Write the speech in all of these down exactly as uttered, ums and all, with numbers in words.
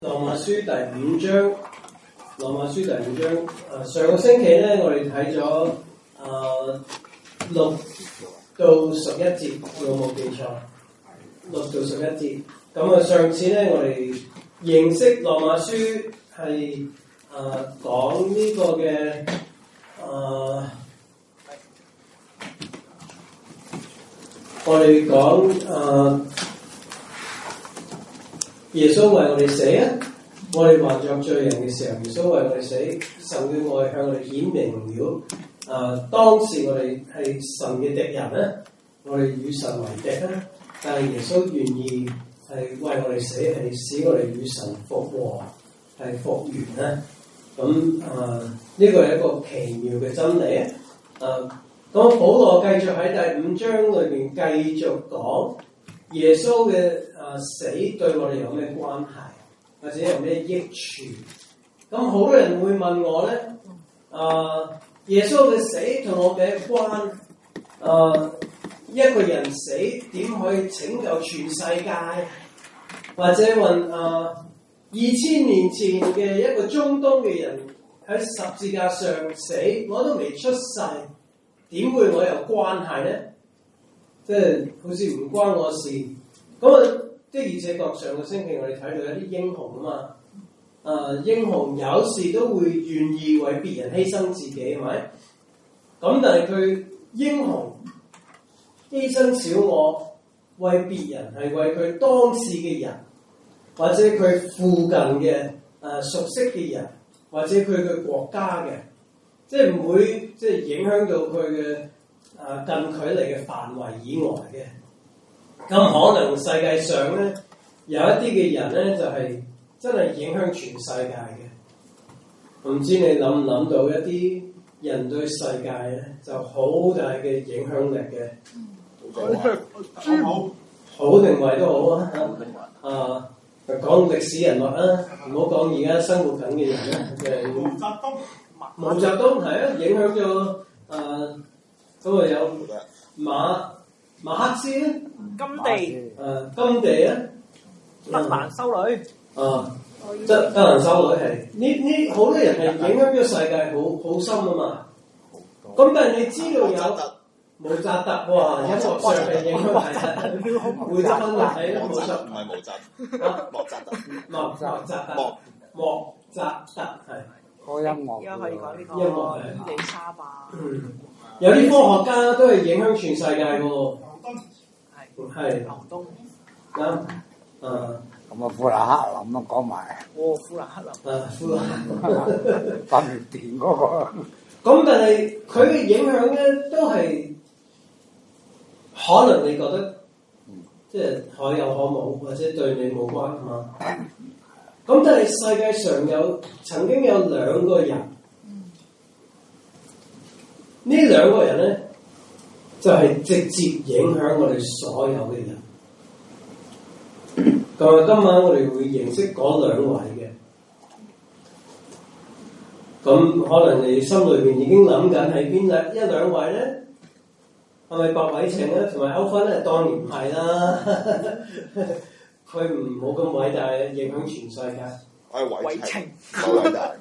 羅馬書第五章，羅馬書第五章。誒、呃，上個星期咧，我哋睇咗誒六到十一節，我冇記錯，六到十一節。咁啊，上次咧，我哋認識羅馬書係誒講呢個嘅誒、呃，我哋講誒。呃耶穌為我哋死啊！我哋還作罪人嘅時候，耶穌為我哋死，神嘅愛向我哋顯明了。啊、呃，當時我哋係神嘅敵人咧，我哋與神為敵咧，但係耶穌願意係為我哋死，係使我哋與神復和，係復原咧。咁啊，呢、呃這個係一個奇妙嘅真理啊！啊、呃，咁保羅繼續喺第五章裏邊繼續講耶穌嘅。啊！死對我哋有咩關係，或者有咩益處？咁好多人會問我咧，啊，耶穌嘅死同我嘅關，啊，一個人死點可以拯救全世界？或者問啊，二千年前嘅一個中東嘅人喺十字架上死，我都未出世，點會我有關係咧？即係好似唔關我事，咁啊！的而且確，上個星期我哋睇到一啲英雄啊嘛，啊英雄有時都會願意為別人犧牲自己，係咪？咁但係佢英雄犧牲小我，為別人係為佢當時嘅人，或者佢附近嘅啊熟悉嘅人，或者佢嘅國家嘅，即係唔會即係影響到佢嘅啊近距離嘅範圍以外嘅。咁可能世界上咧有一啲嘅人咧就係、是、真係影響全世界嘅。唔知你諗唔諗到一啲人對世界咧就好大嘅影響力嘅？好，好定壞都好啊！啊，講歷史人物啊，唔好講而家生活緊嘅人啦。毛澤東，毛澤東係啊，影響咗誒咁啊有馬馬克思咧。 甘地， 誒甘地啊， 德蘭修女， 啊，德德蘭修女係呢呢好多人係影響咗世界好好深啊嘛。咁但係你知道有毛澤特哇，音樂上嘅影響係會得分嘅，係毛澤唔係毛澤，啊莫扎特，莫莫扎特，莫莫扎特係。 個音樂， 而家可以講呢個音樂係伊麗莎白。 嗯，有啲科學家都係影響全世界喎。係牛東啱啊！ 咁啊，富蘭克林啊，講埋。 哦，富蘭克林。 啊，富蘭克林。 發明電嗰個。 咁但係佢嘅影響咧，都係可能你覺得，即係可有可無，或者對你冇關係嘛？咁但係世界上有曾經有兩個人，呢兩個人咧。就係直接影響我哋所有嘅人。咁啊，今晚我哋會認識嗰兩位嘅。咁可能你心裏邊已經諗緊係邊兩一兩位咧？係咪白偉晴咧，同埋歐芬咧？當然唔係啦。佢唔冇咁偉大，影響全世界。 我係偉晴， 好偉大。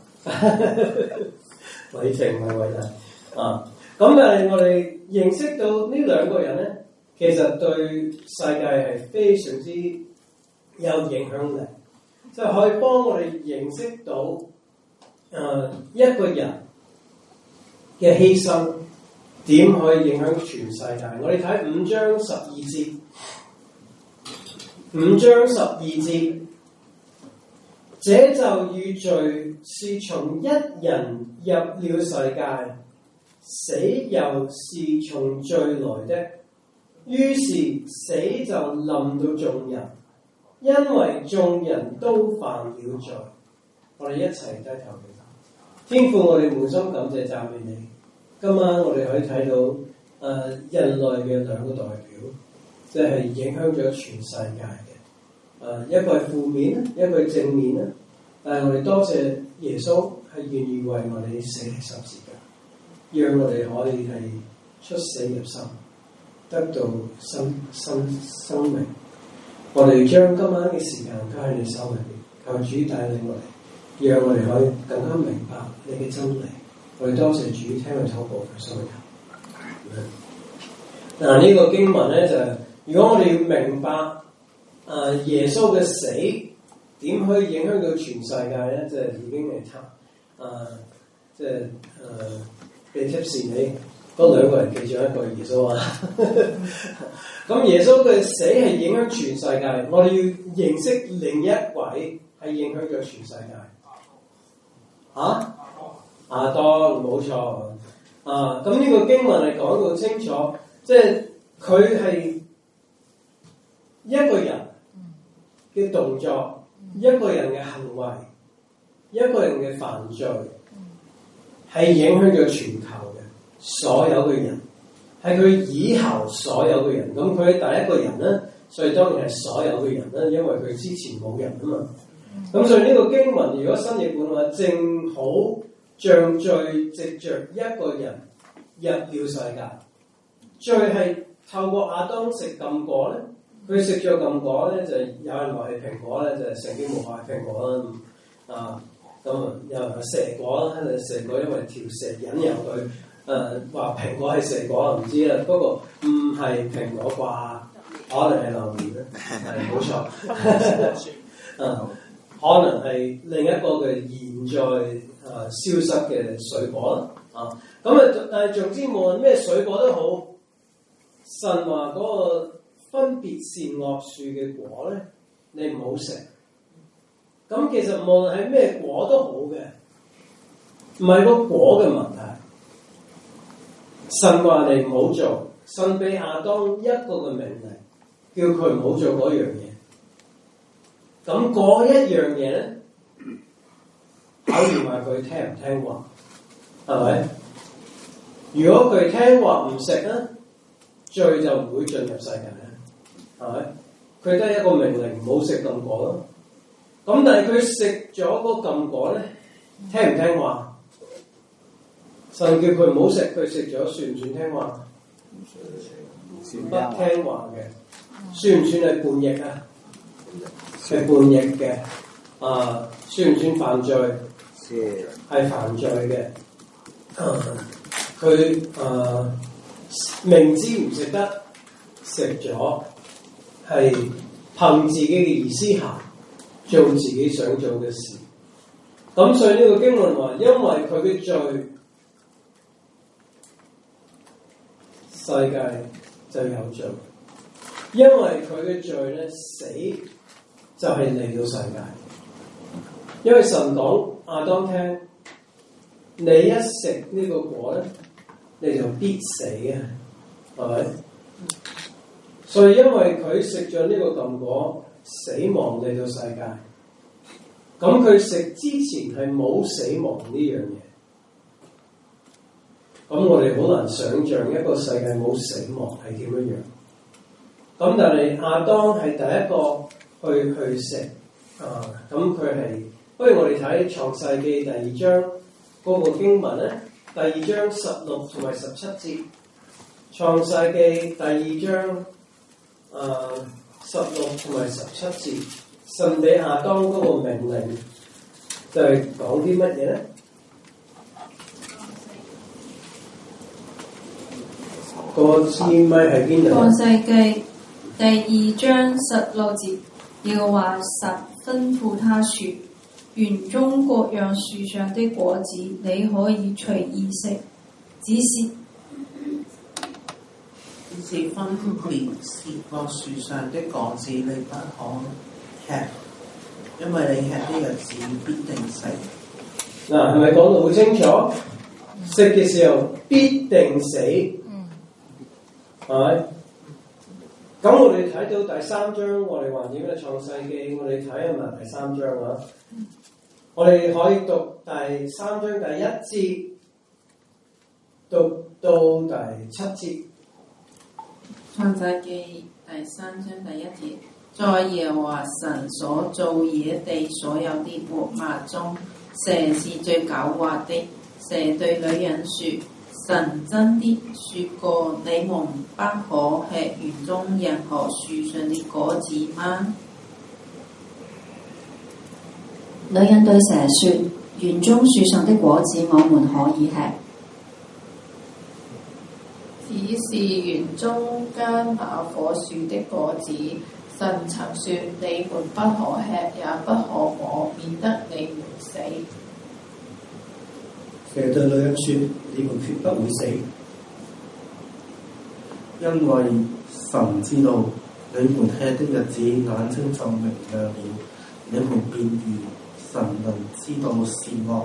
偉晴唔係偉大啊！咁但係我哋認識到呢兩個人咧，其實對世界係非常之有影響力，就可以幫我哋認識到誒、呃、一個人嘅犧牲點可以影響全世界。我哋睇五章十二節，五章十二節，這就與罪是從一人入了世界。死又是從罪來的，於是死就臨到眾人，因為眾人都犯了罪。我哋一齊低頭祈禱。天父，我哋滿心感謝讚美你。今晚我哋可以睇到誒、呃、人類嘅兩個代表，即係影響咗全世界嘅。誒、呃、一個係負面，一個係正面啦。但係我哋多謝耶穌係願意為我哋死喺十字架。讓我哋可以係出死入生，得到新新生命。我哋將今晚嘅時間交喺你手裏邊， 求主帶領我哋，讓我哋可以更加明白你嘅真理。我哋多謝主聽佢禱告，佢收求。嗱，呢個經文咧就係，如果我哋要明白誒、呃、耶穌嘅死點可以影響到全世界咧，即係已經係差誒，即係誒俾 tips 你嗰兩個人記住一個耶穌啊。咁耶穌嘅死係影響全世界，我哋要認識另一位係影響咗全世界。嚇、啊？亞當冇錯啊！咁呢個經文係講到清楚，即係佢係一個人嘅動作，一個人嘅行為，一個人嘅犯罪，係影響咗全球嘅所有嘅人，係佢以後所有嘅人。咁佢係第一個人咧，所以當然係所有嘅人啦，因為佢之前冇人啊嘛。咁所以呢個經文，如果新譯本話，正好像罪藉着一個人入了世界，罪係透過亞當食禁果咧，佢食咗禁果咧，就有人話係蘋果咧，就係聖經冇話係蘋果啦。啊，咁啊有人話蛇果啦，蛇果因為條蛇引誘佢，誒話蘋果係蛇果，唔知啦。不過唔係蘋果啩，可能係榴蓮咧，係冇錯。啊，可能係另一個嘅現在。誒、啊、消失嘅水果啦，啊咁啊，但係總之無論咩水果都好，神話嗰個分別善惡樹嘅果咧，你唔好食。咁其實無論係咩果都好嘅，唔係個果嘅問題。神話你唔好做，神俾亞當一個嘅命令，叫佢唔好做嗰樣嘢。咁嗰一樣嘢咧？考驗下佢聽唔聽話，係咪？如果佢聽話唔食咧，罪就唔會進入世界咧，係咪？佢得一個命令，唔好食禁果咯。咁但係佢食咗嗰禁果咧，聽唔聽話？神叫佢唔好食，佢食咗算唔算聽話？不聽話嘅，算唔算係叛逆啊？係叛逆嘅，啊，算唔算犯罪？係犯罪嘅，佢、呃、誒、呃、明知唔食得，食咗，係憑自己嘅意思行，做自己想做嘅事。咁所以呢個經文話，因為佢嘅罪，世界就有罪；因為佢嘅罪咧，死就係嚟到世界。因為神講亞當聽，你一食呢個果咧，你就必死嘅，係咪？所以因為佢食咗呢個禁果，死亡嚟到世界。咁佢食之前係冇死亡呢樣嘢。咁我哋好難想像一個世界冇死亡係點樣樣。咁但係亞當係第一個去去食啊，咁佢係。不如我哋睇創世記第二章嗰個經文咧，第二章十六同埋十七節。創世記第二章誒十六同埋十七節，神俾亞當嗰個命令就係講啲乜嘢咧？個字咪喺邊度？ 創世記第二章十六節，耶和華神吩咐他說。園中各樣樹上的果子，你可以隨意食，只是只是分別是各樹上的果子，你不可吃，因為你吃的日子必定死。 嗱，係咪講到好清楚？食嘅時候必定死，係咪？咁我哋睇到第三章，我哋話點嘅創世記，我哋睇下埋第三章啊。我哋可以讀第三章第一節，讀到第七節。 創世記第三章第一節，在耶和華神所造野地所有的活物中，蛇是最狡猾的。蛇對女人說：神真的說過，你們不可吃園中任何樹上的果子嗎？ 女人對蛇說：園中樹上的果子我們可以吃， 只是園中間那棵樹的果子，神曾說你們不可吃，也不可摸，免得你們死。 蛇對女人說：你們決不會死，因為神知道你們吃的日子眼睛就明亮了，你們便如神能知道善惡。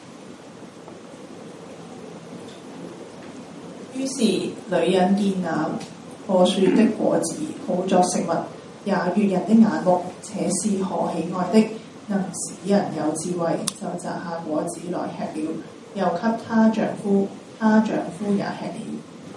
於是女人見那棵樹的果子好作食物，也悅人的眼目，且是可喜愛的，能使人有智慧，就摘下果子來吃了，又給她丈夫，她丈夫也吃了。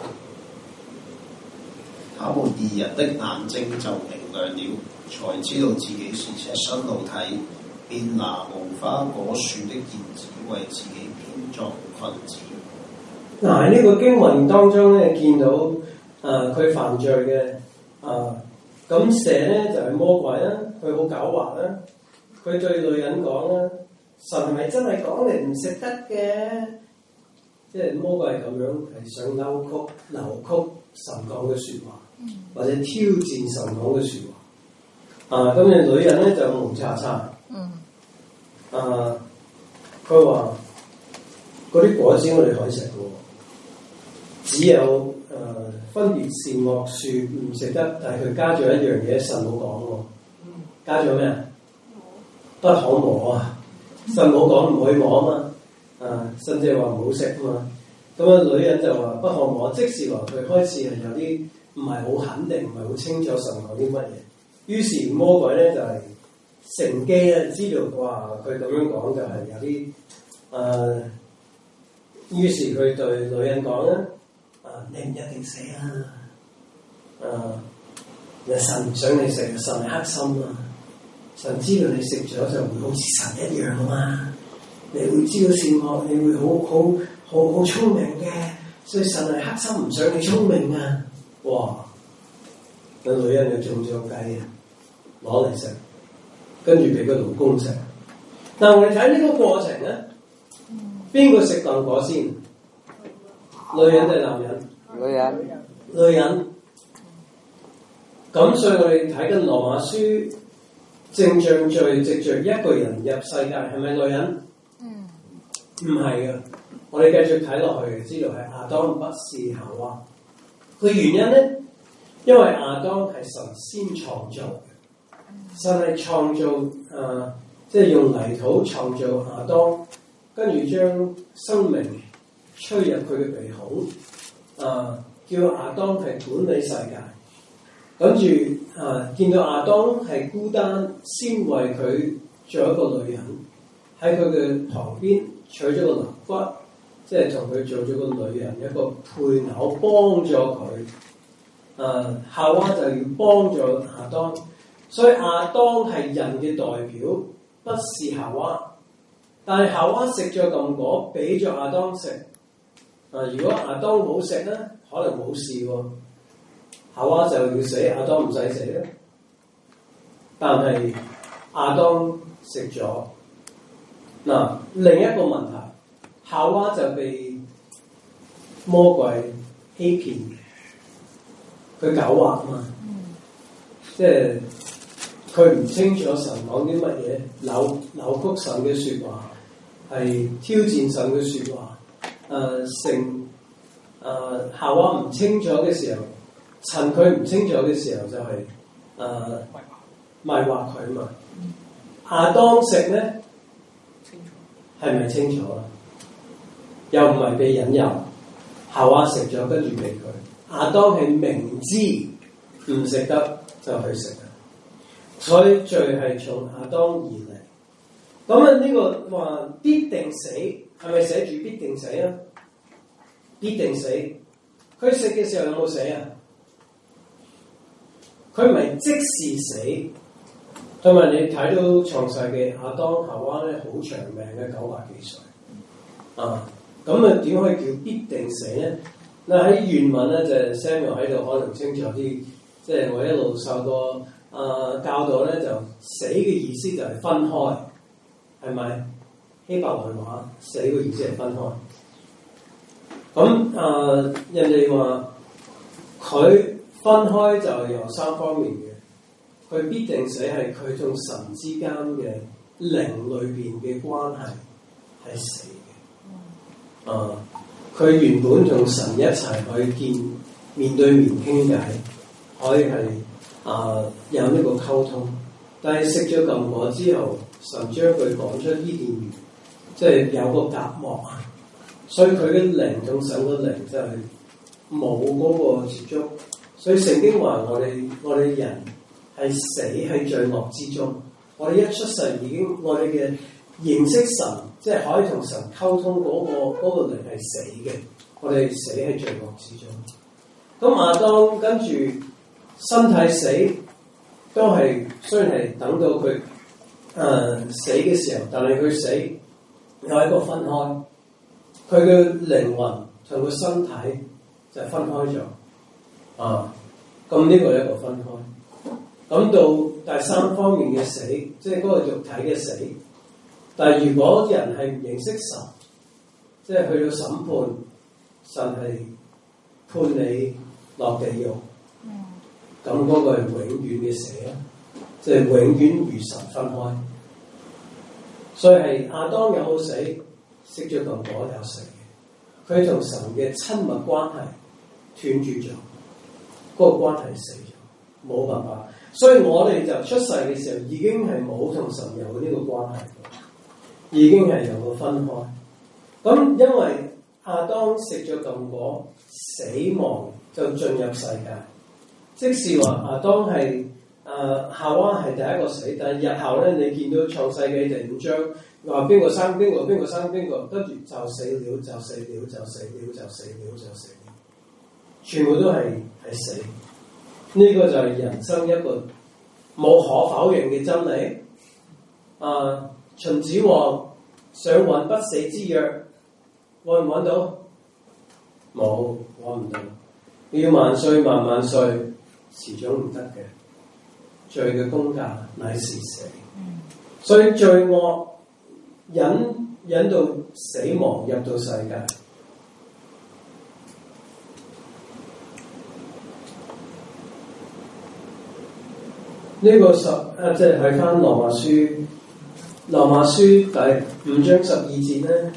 他們二人的眼睛就明亮了，才知道自己是赤身露體，便拿無花果樹的葉子為自己編作裙子。 嗱喺呢個經文當中咧，見到誒佢、呃、犯罪嘅啊，咁、呃、蛇咧就係、是、魔鬼啦，佢好狡猾啦，佢對女人講啦：神係咪真係講你唔食得嘅？即係魔鬼係咁樣，係想扭曲、扭曲神講嘅説話，或者挑戰神講嘅説話。啊，咁嘅女人咧就蒙查查。嗯。啊，佢話嗰啲果子我哋可以食嘅喎。只有誒、呃、分別善惡樹唔食得，但係佢加咗一樣嘢，神冇講喎。加咗咩啊？不可摸啊！神冇講唔可以摸啊嘛。啊，甚至係話唔好食啊嘛。咁啊，女人就話不可摸，即是話佢開始係有啲唔係好肯定，唔係好清楚神講啲乜嘢。於是魔鬼咧就係、是、乘機咧知道哇，佢咁樣講就係有啲誒、呃，於是佢對女人講咧。啊！你唔一定死啊！啊！神唔想你食，神係黑心啊！神知道你食咗就會好似神一樣啊嘛！你會知道善惡，你會好好好好聰明嘅，所以神係黑心，唔想你聰明啊！哇！個女人就中咗計啊，攞嚟食，跟住俾個老公食。但係我哋睇呢個過程咧，邊個食禁果先？女人定男人？ 女人。 女人。咁所以我哋睇緊羅馬書，正像罪藉着一個人入世界，係咪女人？嗯。唔係嘅，我哋繼續睇落去，知道係亞當不是夏娃。佢原因咧，因為亞當係神先創造嘅，神係創造誒，即、呃、係、就是、用泥土創造亞當，跟住將生命吹入佢嘅鼻孔，啊，叫亞當係管理世界。跟住啊，見到亞當係孤單，先為佢做一個女人，喺佢嘅旁邊取咗個肋骨，即係同佢做咗個女人一個配偶，幫咗佢。啊，夏娃就要幫助亞當，所以亞當係人嘅代表，不是夏娃。但係夏娃食咗禁果，俾咗亞當食。啊！如果亞當冇食咧，可能冇事喎。夏娃就要死，亞當唔使死咧。但係亞當食咗。嗱，另一個問題，夏娃就被魔鬼欺騙，佢狡猾嘛，嗯、即係佢唔清楚神講啲乜嘢，扭扭曲神嘅説話，係挑戰神嘅説話。誒、呃、成誒夏娃唔清楚嘅時候，趁佢唔清楚嘅時候就係、是、誒、呃、迷惑佢嘛。亞當食咧，係咪清楚啦？又唔係被引誘，夏娃食咗跟住俾佢。亞當係明知唔食得就去食嘅，所以罪係從亞當而嚟。咁啊呢個話必定死。係咪寫住必定死啊？必定死。佢食嘅時候有冇死啊？佢唔係即時死。同埋你睇到創世記亞當夏娃咧，好長命嘅九百幾歲。啊，咁啊點可以叫必定死咧？嗱喺原文咧就係、Samuel 喺度可能清楚啲，即係我一路受過啊教導咧，就死嘅意思就係分開，係係咪？希伯來話死嘅意思係分開。咁誒、呃，人哋話佢分開就有三方面嘅，佢必定死係佢同神之間嘅靈裏邊嘅關係係死嘅。誒、呃，佢原本同神一齊去見面對面傾偈，可以係誒、呃、有呢個溝通，但係食咗禁果之後，神將佢趕出伊甸園，即係有個隔膜啊。所以佢嘅靈同神嘅靈就係冇嗰個接觸，所以聖經話我哋我哋人係死喺罪惡之中，我哋一出世已經我哋嘅認識神，即係可以同神溝通嗰個嗰個靈係死嘅，我哋死喺罪惡之中。咁亞當跟住身體死都係雖然係等到佢誒、呃、死嘅時候，但係佢死有一個分開。佢嘅靈魂同個身體就分開咗，啊，咁呢個係一個分開。咁到第三方面嘅死，即係嗰個肉體嘅死。但係如果人係唔認識神，即係去到審判，神係判你落地獄，咁嗰個係永遠嘅死啦，即係永遠與神分開。所以係亞當有冇死？食咗禁果有死嘅，佢同神嘅親密關係斷絕咗，嗰、那個關係死咗，冇辦法。所以我哋就出世嘅時候已經係冇同神有呢個關係，已經係有個分開。咁因為亞當食咗禁果，死亡就進入世界。即使話亞當係誒夏娃係第一個死，但係日後咧，你見到創世記第五章。話邊個生邊個，邊個生邊個，跟住就死了，就死了，就死了，就死了，就死了，全部都係係死。呢、這個就係人生一個冇可否認嘅真理。啊，秦始皇想揾不死之藥，揾唔揾到？冇，揾唔到。要萬歲萬萬歲，始終唔得嘅。罪嘅工價乃是死，所以罪惡。引引到死亡入到世界，呢、這個十啊，即係睇翻羅馬書，羅馬書第五章十二節咧，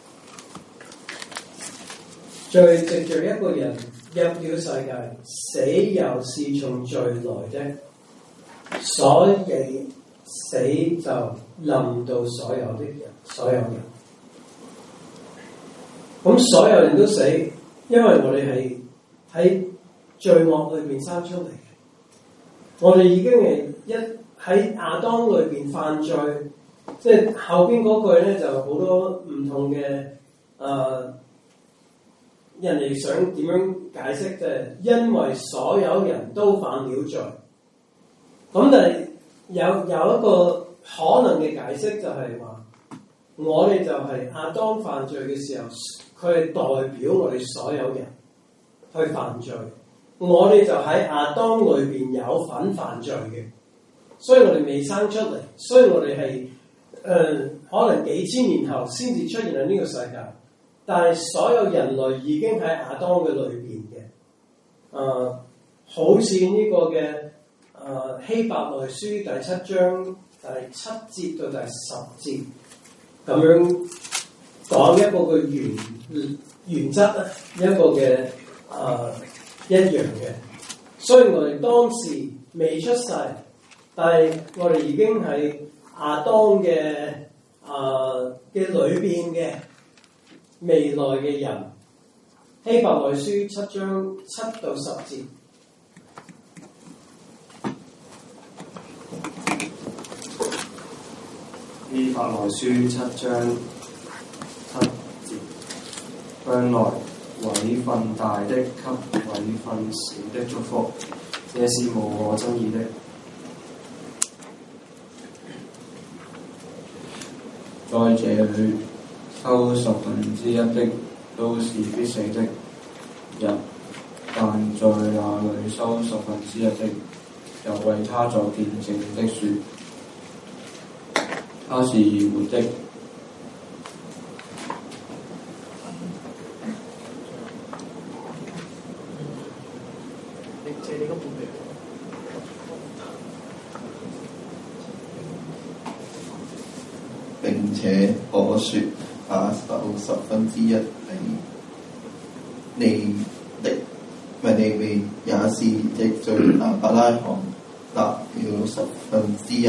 罪藉著一個人入了世界，死又是從罪來的，所以死就臨到所有的人，所有人。咁所有人都死，因為我哋係喺罪惡裏邊生出嚟嘅。我哋已經係一喺亞當裏邊犯罪，即係後邊嗰句咧就好多唔同嘅誒、呃，人哋想點樣解釋？即係因為所有人都犯了罪，咁但係。有有一個可能嘅解釋就係話，我哋就係亞當犯罪嘅時候，佢係代表我哋所有人去犯罪，我哋就喺亞當裏邊有份犯罪嘅，所以我哋未生出嚟，所以我哋係誒可能幾千年後先至出現喺呢個世界，但係所有人類已經喺亞當嘅裏邊嘅，誒、呃、好似呢個嘅。誒、呃、希伯來書第七章第七節到第十節咁樣講一個嘅原原則咧，一個嘅誒、呃、一樣嘅。所以我哋當時未出世，但係我哋已經係亞當嘅誒嘅裏邊嘅未來嘅人。希伯來書七章七到十節。 希伯來書七章七節，向來位份大的給位份小的祝福，這是無可爭議的。在這裏收十分之一的都是必死的人，但在那裏收十分之一的，又為他作見證的說。 他是活的。 你借你嗰本嚟。 並且我說把手十分之一係利的，唔係利未，也是藉著亞伯拉罕納了十分之一。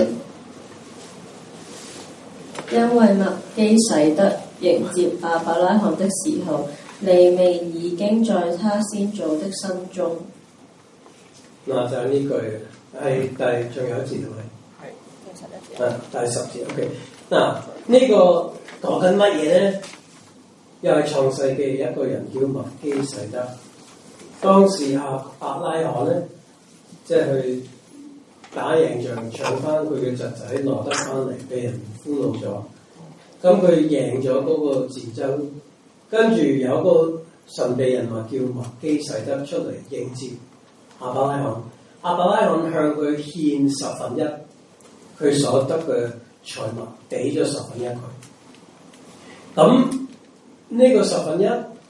因為麥基洗德迎接亞伯拉罕的時候，利未已經在他先祖的心中。 嗱，就係呢句係第仲有一節係咪？ 係第十一節。 啊，第十節 OK。嗱，呢個講緊乜嘢咧？又係創世記一個人叫麥基洗德。當時亞伯拉罕咧，即係去打贏仗，搶翻佢嘅侄仔羅得翻嚟，俾人俘虜咗。咁佢贏咗嗰個戰爭，跟住有個神秘人話叫麥基洗德出嚟迎接亞伯拉罕。亞伯拉罕向佢獻十分一，佢所得嘅財物俾咗十分一佢。咁呢個十分一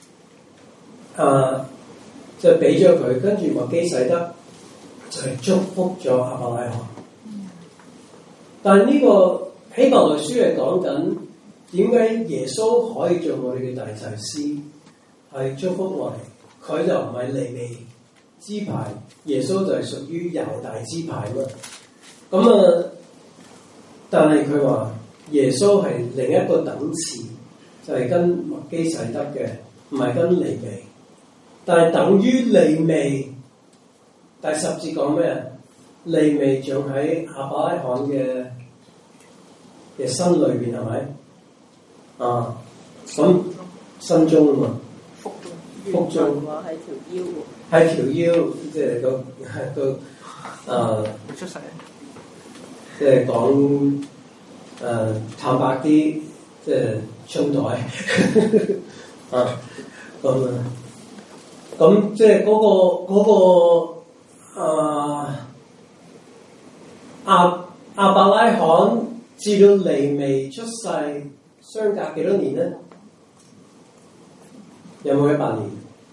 啊，就俾咗佢，跟住麥基洗德就係祝福咗亞伯拉罕。但係呢個希伯來書係講緊點解耶穌可以做我哋嘅大祭司，係祝福我哋，佢就唔係利未支派，耶穌就係屬於猶大支派嘛。咁啊，但係佢話耶穌係另一個等次，就係、是、跟麥基洗德嘅，唔係跟利未。但係等於利未，第十節講咩啊？利未仲喺亞伯拉罕嘅嘅身裏邊係咪？啊，咁身中啊嘛， 腹中， 腹中話係條腰喎， 係條腰，即係個個誒， 未出世， 即係講誒坦白啲，即係春袋啊咁啊。咁即係嗰個嗰、個啊亞亞伯拉罕至到利未出世相隔幾多年咧？有冇一百年？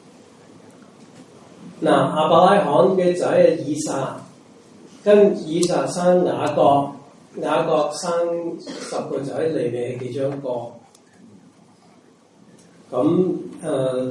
嗱，亞伯拉罕嘅仔係以撒，跟以撒生雅各，雅各生十個仔，利未係其中一個。咁誒。呃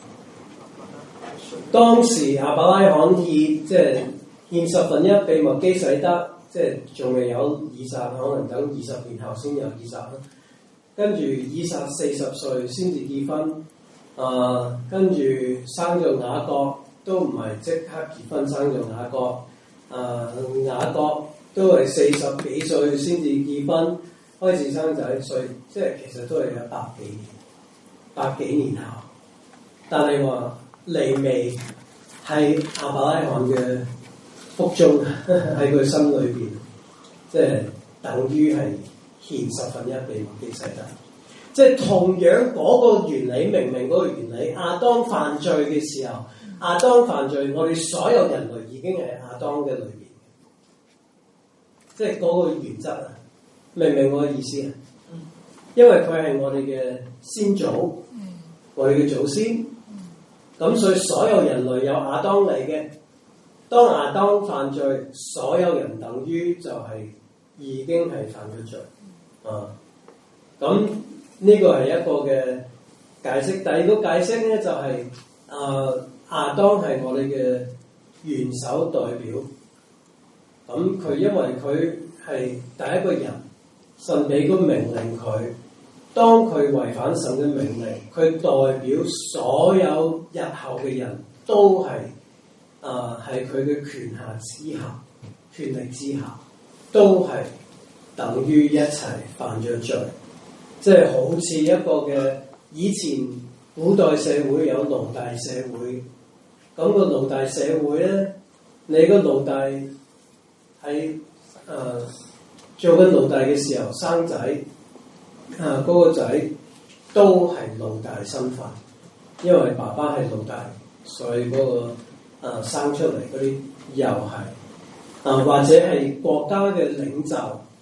當時亞伯拉罕獻即係獻十分一俾麥基洗德，即係仲未有以撒，可能等二十年後先有以撒啦。跟住以撒四十歲先至結婚，啊、呃，跟住生咗雅各，都唔係即刻結婚生咗雅各，啊、呃，雅各都係四十幾歲先至結婚，開始生仔，所以即係其實都係有百幾年，百幾年後，但係話。利未係亞伯拉罕嘅腹中，喺佢心裏邊，即係等於係獻十分一俾麥基洗德。即係同樣嗰個原理，明明嗰個原理，亞當犯罪嘅時候，亞當犯罪，我哋所有人類已經係亞當嘅裏邊，即係嗰個原則啊！明唔明我嘅意思啊？因為佢係我哋嘅先祖，我哋嘅祖先。咁所以所有人類有亞當嚟嘅，當亞當犯罪，所有人等於就係已經係犯咗罪啊！咁呢個係一個嘅解釋。第二個解釋咧就係、是、啊亞當係我哋嘅元首代表。咁佢因為佢係第一個人，神俾個命令佢。當佢違反神嘅命令，佢代表所有日後嘅人都係啊喺佢嘅權下之下、權力之下，都係等於一齊犯咗罪。即係好似一個嘅以前古代社會有奴隸社會，咁、個奴隸社會咧，你個奴隸喺啊做緊奴隸嘅時候生仔。啊！嗰、那個仔都係奴隸身份，因為爸爸係奴隸，所以嗰、那個啊生出嚟嗰啲又係啊，或者係國家嘅領袖，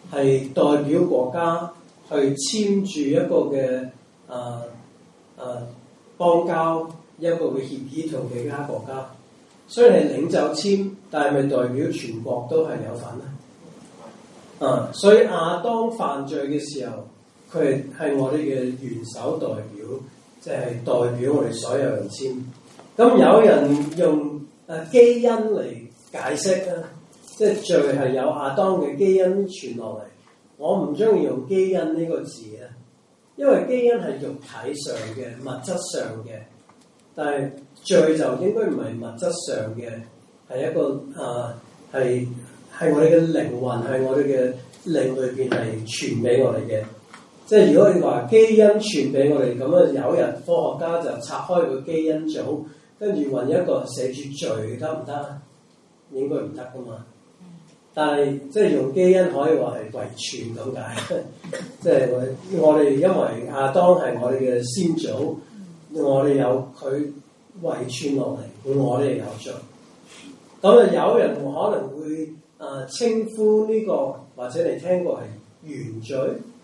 係代表國家去簽住一個嘅啊啊邦交一個嘅協議同其他國家，雖然係領袖簽，但係咪代表全國都係有份咧？啊，所以亞當犯罪嘅時候，佢係我哋嘅元首代表，即係代表我哋所有人簽。咁有人用誒基因嚟解釋啦，即係罪係有亞當嘅基因傳落嚟。我唔中意用基因呢個字啊，因為基因係肉體上嘅、物質上嘅，但係罪就應該唔係物質上嘅，係一個啊係係我哋嘅靈魂，係我哋嘅靈裏邊係傳俾我哋嘅。即係如果你話基因傳俾我哋咁啊，有人科學家就拆開個基因組，跟住揾一個寫住罪得唔得？應該唔得噶嘛。但係即係用基因可以話係遺傳咁解，即係我我哋因為亞當係我哋嘅先祖，我哋有佢遺傳落嚟，我哋有罪。咁啊，有人可能會啊稱呼呢個，或者你聽過係原罪，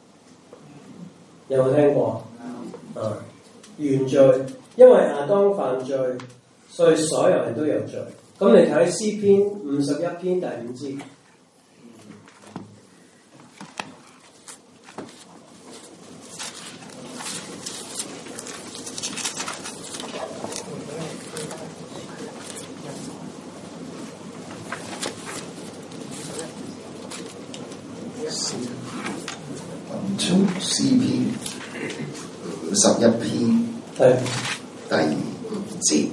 有冇聽過？啊，原罪，因為亞當犯罪，所以所有人都有罪。咁你睇詩篇五十一篇第五節。 詩篇五十一篇第五節，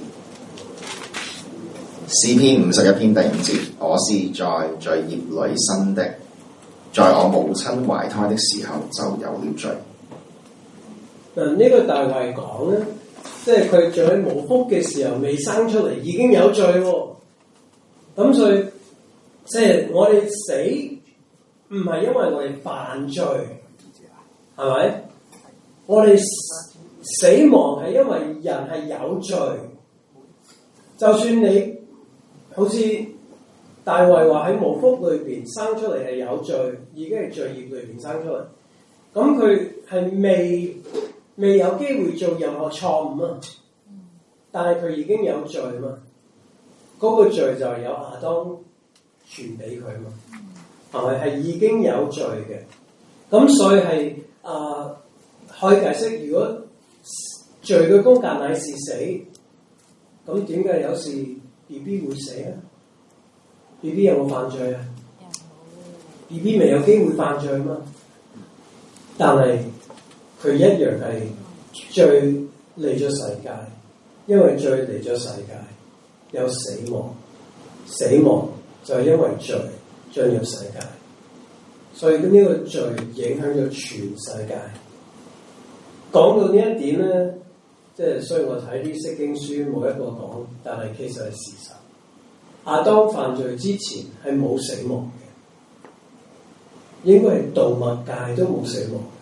詩篇五十一篇第五節，我是在罪孽裏生的，在我母親懷胎的時候就有了罪。 嗱，呢個大衛講咧，即係佢仲喺母腹嘅時候未生出嚟已經有罪喎。咁所以即係我哋死唔係因為我哋犯罪。係咪？我哋死亡係因為人係有罪，就算你好似大衛話喺母腹裏邊生出嚟係有罪，已經係罪孽裏邊生出嚟，咁佢係未未有機會做任何錯誤啊，但係佢已經有罪嘛，嗰、那個罪就係有亞當傳俾佢嘛，係咪？係已經有罪嘅，咁所以係。啊、呃，可以解釋，如果罪嘅工價乃是死，咁點解有時 B B 會死啊 ？B B 有冇犯罪啊 ？B B 未有機會犯罪嘛？但係佢一樣係罪嚟咗世界，因為罪嚟咗世界有死亡，死亡就係因為罪進入世界。所以呢個罪影響咗全世界。講到呢一點咧，即係雖然我睇啲釋經書冇一個講，但係其實係事實。亞當犯罪之前係冇死亡嘅，應該係動物界都冇死亡，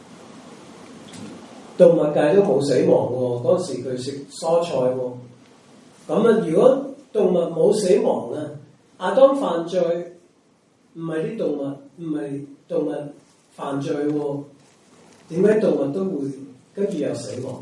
動物界都冇死亡喎。嗰時佢食蔬菜喎，咁啊，如果動物冇死亡咧，亞當犯罪唔係啲動物。唔係動物犯罪喎，點解動物都會跟住有死亡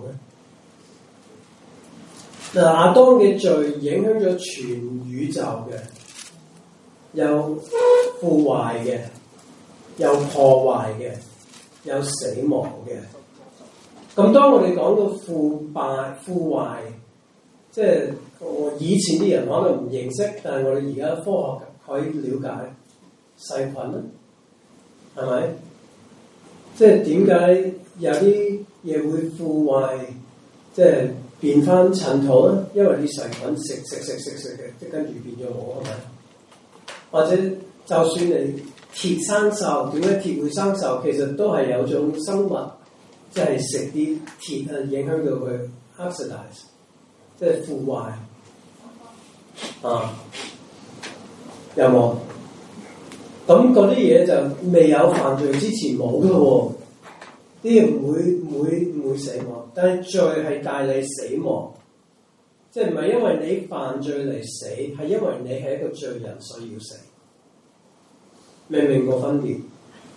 咧？嗱，亞當嘅罪影響咗全宇宙嘅，有腐壞嘅，有破壞嘅，有死亡嘅。咁當我哋講到腐敗、腐壞，即係我以前啲人可能唔認識，但係我哋而家科學可以了解細菌咧。係咪？即係點解有啲嘢會腐壞，即係變翻塵土咧？因為啲細菌食食食食食嘅，即跟住變咗我，係咪？或者就算你鐵生鏽，點解鐵會生鏽？其實都係有種生物，即係食啲鐵啊，影響到佢 oxidize， 即係腐壞啊？有冇？咁嗰啲嘢就未有犯罪之前冇嘅喎，啲嘢唔會唔會唔會死亡，但係罪係帶你死亡，即係唔係因為你犯罪嚟死，係因為你係一個罪人所以要死，明唔明個分別？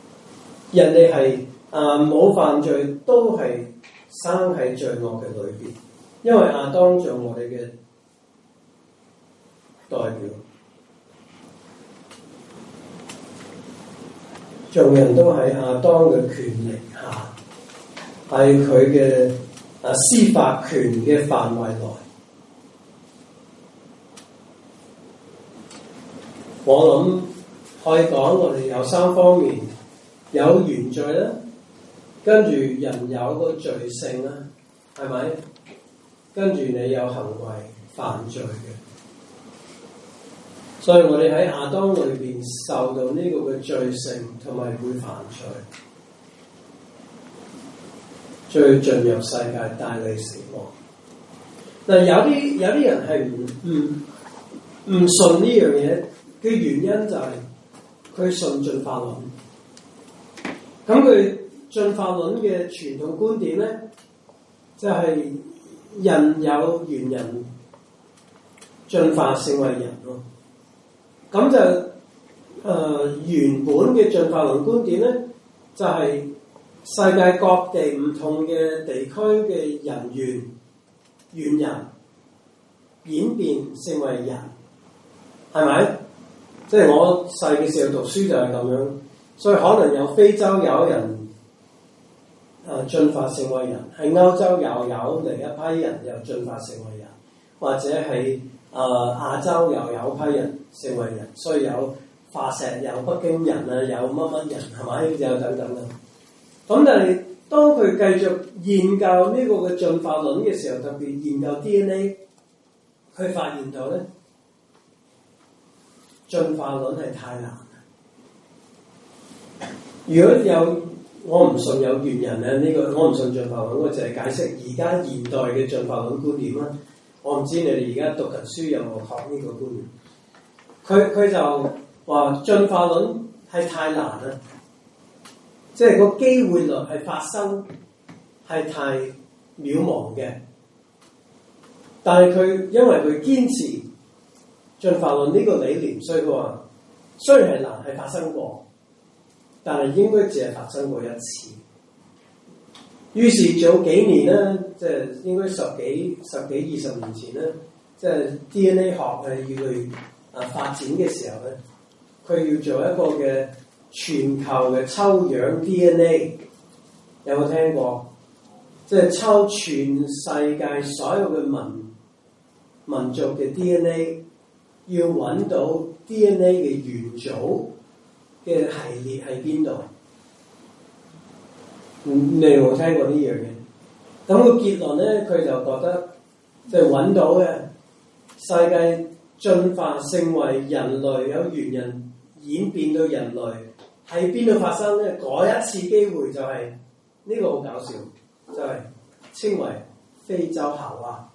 人哋係啊冇犯罪，都係生喺罪惡嘅裏邊，因為亞當做我哋嘅代表，眾人都喺亞當嘅權力下，喺佢嘅啊司法權嘅範圍內。我諗可以講，我哋有三方面，有原罪啦，跟住人有個罪性啦，係咪？跟住你有行為犯罪嘅，所以我哋喺亞當裏邊受到呢個嘅罪性，同埋會犯罪，最進入世界帶嚟死亡。嗱，有啲有啲人係唔唔唔信呢樣嘢。嘅原因就係佢信進化論，咁佢進化論嘅傳統觀點咧，就係、是、人有原人進化成為人咯。咁就誒、呃、原本嘅進化論觀點咧，就係、是、世界各地唔同嘅地區嘅人猿猿人演變成為人，係咪？即係我細嘅時候讀書就係咁樣，所以可能有非洲有人誒進化成為人，喺歐洲又有另一批人又進化成為人，或者係誒、呃、亞洲又有批人成為人，所以有化石、有北京人啊，有乜乜人係咪？有等等啊。咁但係當佢繼續研究呢個嘅進化論嘅時候，特別研究 D N A， 佢發現到咧。進化論係太難。如果有我唔信有猿人咧，呢、這個我唔信進化論，我就係解釋而家現代嘅進化論觀點啦。我唔知你哋而家讀緊書有冇學呢個觀念？佢佢就話進化論係太難啦，即係個機會率係發生係太渺茫嘅。但係佢因為佢堅持進化論呢個理念，所以佢話雖然係難係發生過，但係應該只係發生過一次。於是早幾年咧，即係應該十幾、十幾二十年前咧，即係 D N A 學係越嚟越啊發展嘅時候咧，佢要做一個嘅全球嘅抽樣 D N A， 有冇聽過？即係抽全世界所有嘅民民族嘅 D N A。要揾到 D N A 嘅元祖嘅系列喺邊度？你有冇聽過呢樣嘢？咁個結論咧，佢就覺得即係揾到嘅世界進化成為人類，有猿人演變到人類，喺邊度發生咧？嗰一次機會就係、是、呢、這個好搞笑，就係、是、稱為非洲夏娃。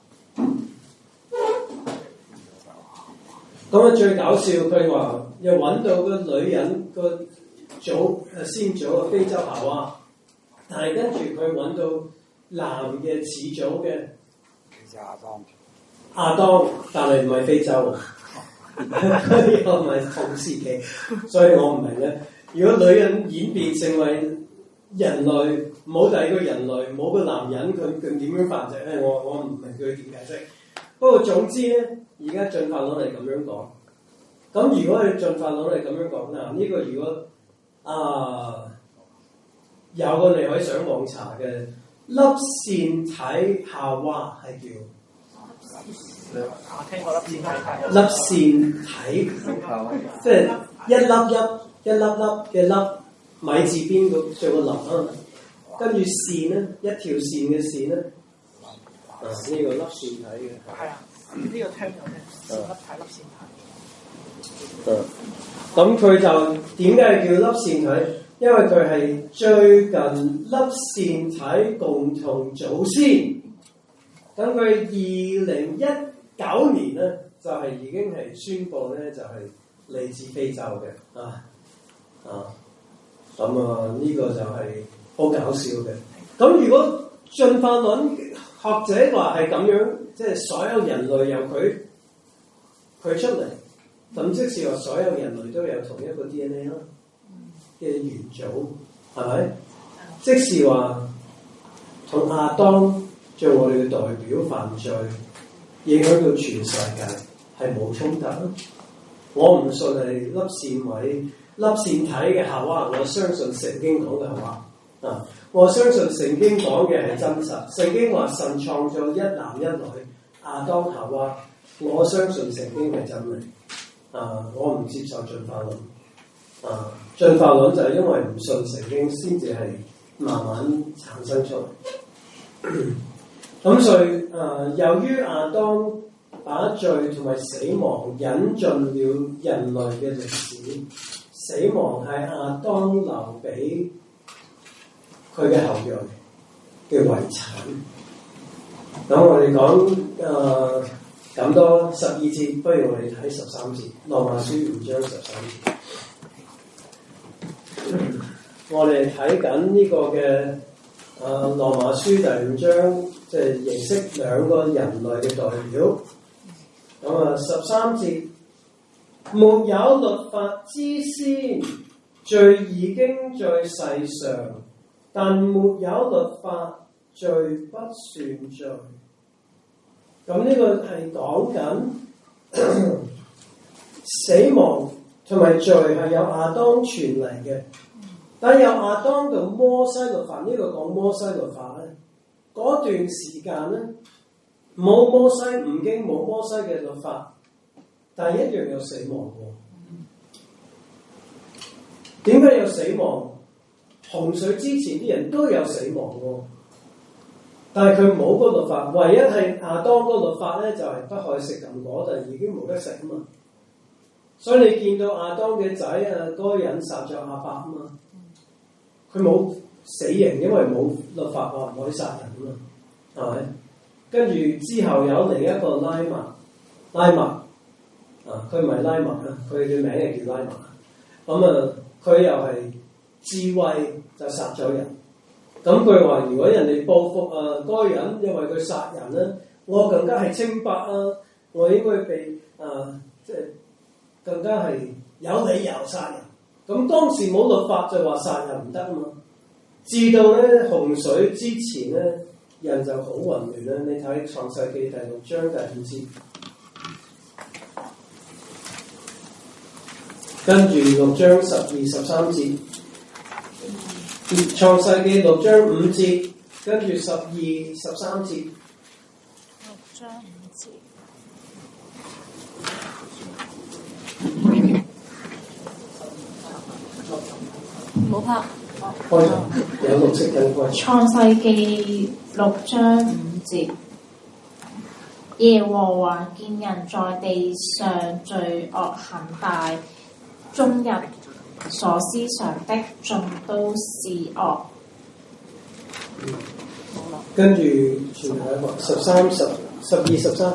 咁啊最搞笑，佢話又揾到個女人個祖誒先祖嘅非洲夏娃，但係跟住佢揾到男嘅始祖嘅亞當，亞當，但係唔係非洲，佢又唔係同時期，所以我唔明咧。如果女人演變成為人類，冇第二個人類，冇個男人，佢佢點樣繁殖咧？我我唔明佢點解釋。不過總之咧。而家進化論係咁樣講，咁如果係進化論係咁樣講，嗱呢個如果啊有個你可以上網查嘅粒線體夏娃係叫， 我聽過粒線體， 粒線體，即係一粒一一粒粒嘅粒，米字邊個做個林啊，跟住線咧一條線嘅線咧，啊呢、這個粒線體嘅。係啊。呢個聽咗聽，粒體粒線體。咁佢就點解叫粒線體？因為佢係最近粒線體共同祖先。咁佢二零一九年咧，就係、是、已經係宣佈咧，就係、是、嚟自非洲嘅啊啊！咁啊，呢、這個就係好搞笑嘅。咁如果進化論學者話係咁樣。即係所有人類由佢佢出嚟，咁即是話所有人類都有同一個 D N A 啦嘅元祖。 係咪？即是話同亞當做我哋嘅代表犯罪，影響到全世界係冇衝突。我唔信係粒線位、粒線體嘅夏娃，我相信聖經講嘅夏娃啊！我相信聖經講嘅係真實。聖經話神創造一男一女，亞當夏娃，我相信聖經係真理。啊！我唔接受進化論。啊！進化論就係因為唔信聖經，先至係慢慢產生出嚟。咁所以誒、呃，由於亞當把罪同埋死亡引進了人類嘅歷史，死亡係亞當留俾佢嘅後裔嘅遺產。咁我哋講誒咁多十二節，不如我哋睇十三節，羅馬書五章十三節。我哋睇緊呢個嘅誒羅馬書第五章，即係認識兩個人類嘅代表。咁啊，十三節，沒有律法之先，罪已經在世上，但沒有律法，罪不算罪。咁呢個係講緊死亡同埋罪係由亞當傳嚟嘅。但由亞當到摩西律法，呢、這個講摩西律法咧，嗰段時間咧冇摩西，唔經冇摩西嘅律法，但係一樣有死亡喎。點解有死亡？洪水之前啲人都有死亡喎，但係佢冇個律法，唯一係亞當個律法咧就係、是、不可以食禁果，就已經冇得食啊嘛。所以你見到亞當嘅仔啊，嗰個人殺咗亞伯啊嘛。佢冇死刑，因為冇律法話唔可以殺人啊嘛，係咪？跟住之後有另一個拉麥，拉麥啊，佢唔係拉麥啊，佢嘅名係叫拉麥。咁啊，佢又係智慧就殺咗人。咁佢話：如果人哋報復啊，嗰個人因為佢殺人咧，我更加係清白啊，我應該被啊，即係更加係有理由殺人。咁當時冇律法就話殺人唔得啊嘛，至到咧洪水之前咧，人就好混亂啦。你睇創世記第六章第五節，跟住六章十二十三節，創世記六章五節，跟住十二十三節。 六章五節。冇拍。 開有綠色燈開。 創世記六章五節，耶和華見人在地上罪惡很大，終日所思想的盡都是惡。 跟住全體話十三、十、十二、十三。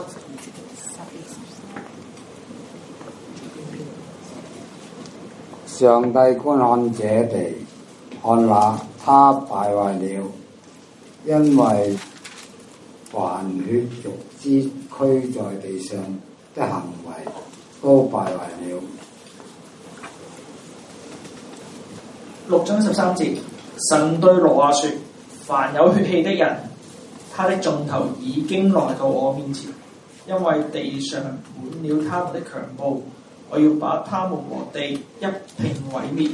上帝觀看這地，看那他敗壞了，因為凡血肉之軀在地上的行為都敗壞了。 六章十三節，神對挪亞說：凡有血氣的人，他的眾頭已經來到我面前，因為地上滿了他們的強暴。我要把他們和地一併毀滅。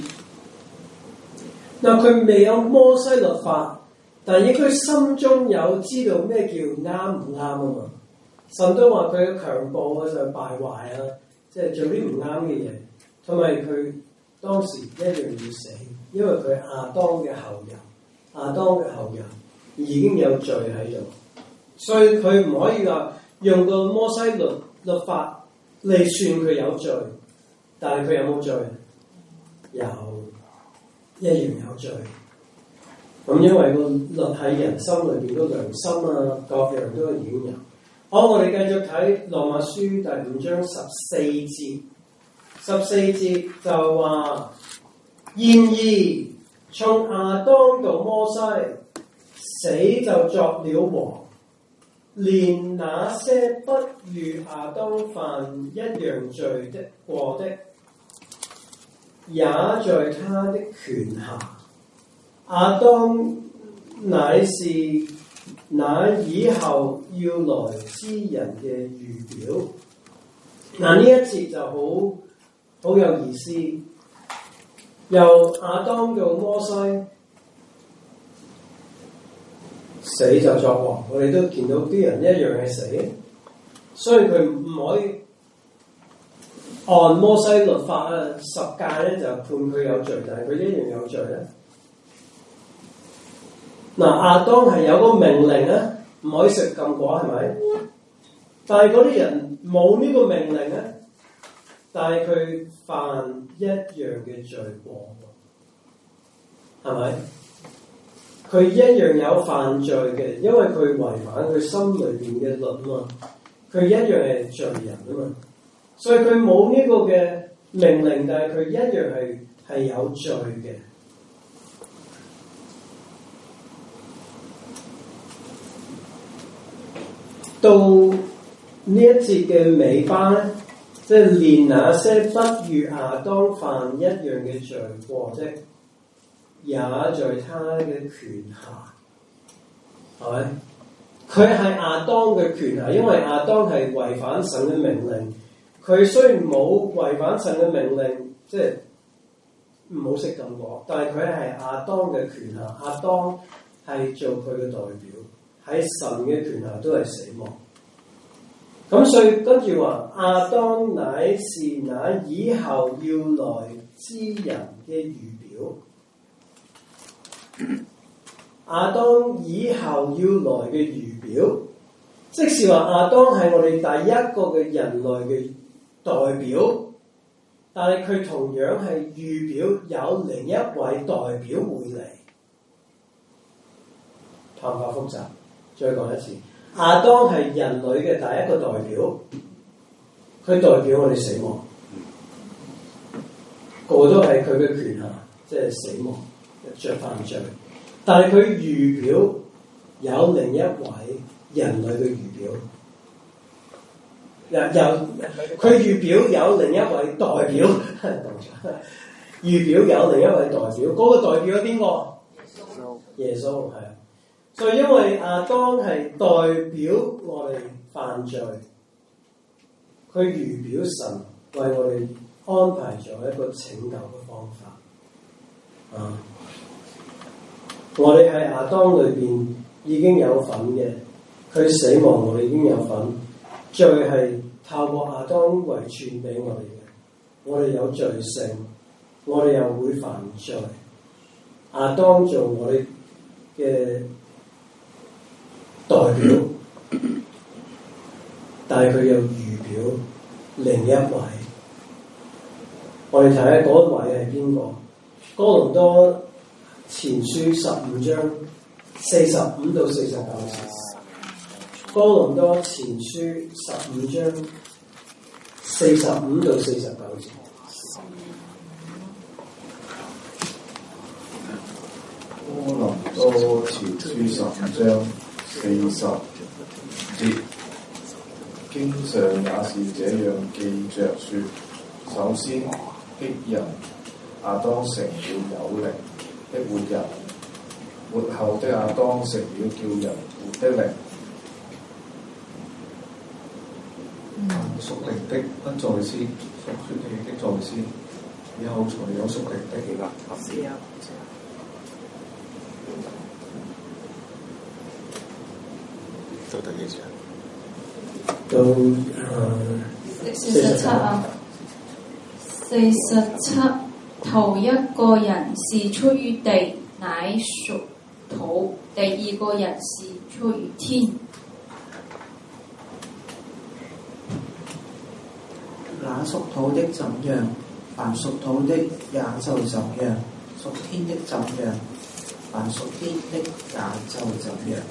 嗱，佢未有摩西律法，但係佢心中有知道咩叫啱唔啱啊嘛。神都話佢嘅強暴啊，就敗壞啊，即係做啲唔啱嘅嘢，同埋佢當時一樣要死，因為佢係亞當嘅後人，亞當嘅後人已經有罪喺度，所以佢唔可以話用個摩西律律法嚟算佢有罪，但係佢有冇罪？有，一樣有罪。咁因為個律喺人心裏邊，個良心啊，各樣都係影響。好，我哋繼續睇羅馬書第五章十四節。十四節就話：然而從亞當到摩西，死就作了王。連那些不與亞當犯一樣罪的過的，也在他的權下。 亞當乃是那以後要來之人嘅預表。嗱，呢一節就好好有意思。由亞當到摩西，死就作王，我哋都見到啲人一樣係死，所以佢唔可以按摩西律法啊，十誡咧就判佢有罪，但係佢一樣有罪咧。嗱，亞當係有個命令啊，唔可以食禁果，係咪？但係嗰啲人冇呢個命令咧，但係佢犯一樣嘅罪過，係咪？佢一樣有犯罪嘅，因為佢違反佢心裏邊嘅律啊嘛，佢一樣係罪人啊嘛，所以佢冇呢個嘅命令，但係佢一樣係係有罪嘅。到呢一節嘅尾巴咧，即係連那些不與亞當犯一樣嘅罪過，即也在他嘅權下，係咪？佢係亞當嘅權下，因為亞當係違反神嘅命令。佢雖然冇違反神嘅命令，即係唔好食禁果，但係佢係亞當嘅權下。亞當係做佢嘅代表，喺神嘅權下都係死亡。咁所以跟住話，亞當乃是那以後要來之人嘅預表。亞當以後要來嘅預表，即是話亞當係我哋第一個嘅人類嘅代表，但係佢同樣係預表有另一位代表會嚟。怕唔怕複雜？再講一次，亞當係人類嘅第一個代表，佢代表我哋死亡，個個都係佢嘅權下，即係死亡，着犯罪。但係佢預表有另一位人類嘅預表，又又佢預表有另一位代表，預表有另一位代表，嗰、那個代表係邊個？耶穌，耶穌係啊。所以因為亞當係代表我哋犯罪，佢預表神為我哋安排咗一個拯救嘅方法啊。我哋喺亞當裏邊已經有份嘅，佢死亡我哋已經有份，罪係透過亞當遺傳俾我哋嘅，我哋有罪性，我哋又會犯罪。亞當做我哋嘅代表，但係佢又預表另一位。我哋睇下嗰位係邊個？哥林多前書十五章四十五到四十九節，哥林多前書十五章四十五到四十九節。 哥林多前書十五章四十節，經上也是這樣記着說：首先的人亞當成了有靈的活人，活後的亞當成了叫人活的靈。屬靈的不在先，屬血氣的在先，以後才有屬靈的幾啦。是啊。到第幾節？ 到誒四十七啊，四十七。頭一個人是出於地，乃屬土；第二個人是出於天。 那屬土的怎樣，凡屬土的也就怎樣；屬天的怎樣，凡屬天的也就怎樣。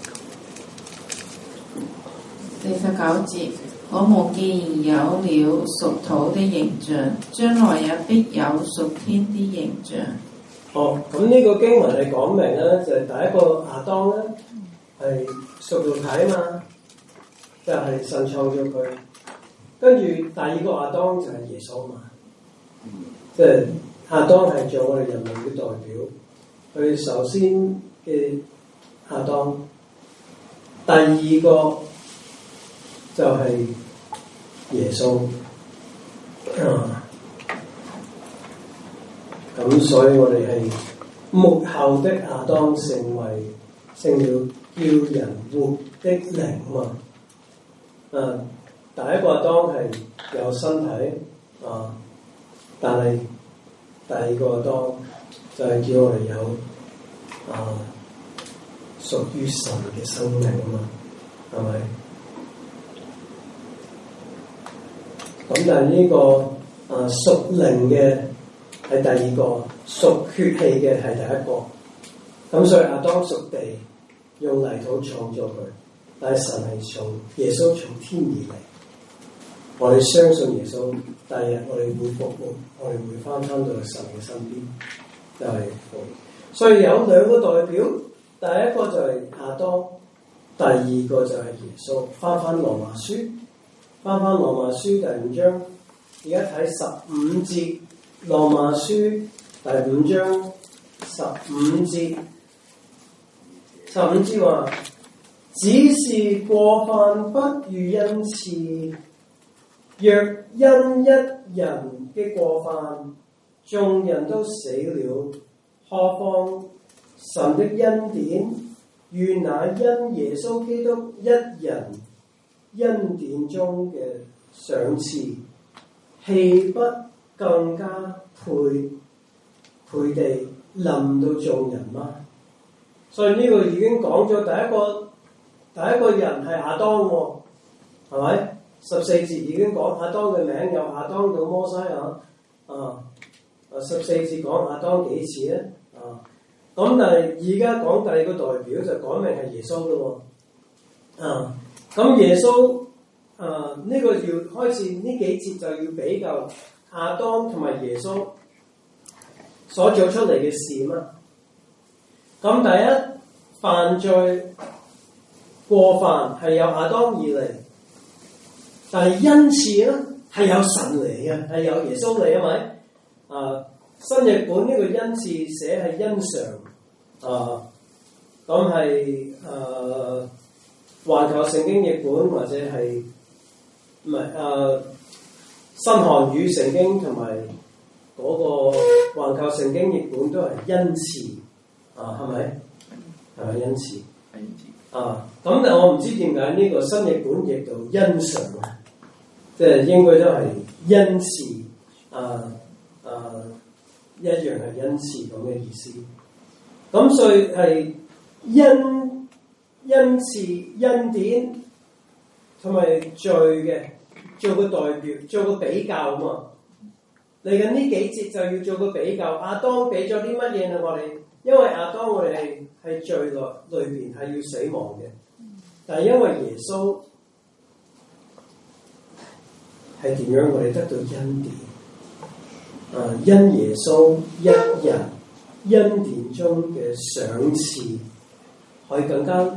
四十九節，我們既然有了屬土的形象，將來也必有屬天的形象。 哦，咁呢個經文係講明咧，就係、是、第一個亞當咧係屬肉體啊嘛，就係、是、神創造佢。跟住第二個亞當就係耶穌嘛，即係亞當係做我哋人類嘅代表， 佢首先嘅亞當，第二個就係耶穌。啊，咁所以我哋係末後的亞當，成為成了叫人活的靈嘛。啊，第一個亞當係有身體啊，但係第二個亞當就係叫我哋有啊屬於神嘅生命啊嘛，係咪？咁但係呢個啊屬靈嘅係第二個，屬血氣嘅係第一個。咁所以亞當屬地，用泥土創造佢，但係神係從耶穌從天而嚟。我哋相信耶穌，第日我哋會復活，我哋會翻返到神嘅身邊，就係、是、所以有兩個代表，第一個就係亞當，第二個就係耶穌。翻返羅馬書。翻翻羅馬書第五章，而家睇十五節。羅馬書第五章十五節，十五節話：只是過犯不與恩賜，若因一人嘅過犯，眾人都死了，何況神的恩典，願那因耶穌基督一人恩典中嘅賞賜，豈不更加配配地臨到眾人嗎？所以呢個已經講咗第一個第一個人係亞當喎，係咪？十四節已經講亞當嘅名，由亞當到摩西啊，啊啊十四節講亞當幾次咧？啊，咁但係而家講第二個代表就講明係耶穌咯喎，啊。咁耶穌啊呢、這個要開始呢幾節就要比較亞當同埋耶穌所做出嚟嘅事嘛。咁第一，犯罪過犯係由亞當而嚟，但係恩賜咧係有神嚟嘅，係有耶穌嚟，係咪？啊，新譯本呢個恩賜寫係恩常啊，咁係誒。環球聖經譯本或者係唔係誒新漢語聖經同埋嗰個環球聖經譯本都係恩賜啊，係咪？係咪恩賜？恩賜啊！咁但係我唔知點解呢個新譯本譯到恩常啊，即係應該都係恩賜啊啊一樣係恩賜咁嘅意思。咁所以係恩。恩賜、恩典同埋罪嘅做個代表，做個比較嘛。嚟緊呢幾節就要做個比較。亞當俾咗啲乜嘢啊？我哋因為亞當我哋係係罪內裏邊係要死亡嘅，但係因為耶穌係點樣？我哋得到恩典啊！因耶穌一人恩典中嘅賞賜，可以更加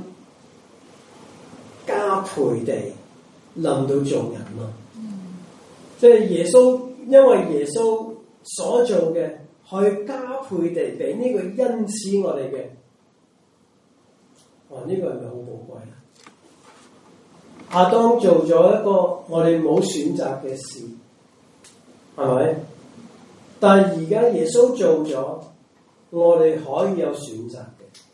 加倍地臨到眾人咯，即係耶穌，因為耶穌所做嘅，可以加倍地俾呢個恩賜我哋嘅，哇！呢、這個係咪好寶貴啊？亞當做咗一個我哋冇選擇嘅事，係咪？但係而家耶穌做咗，我哋可以有選擇。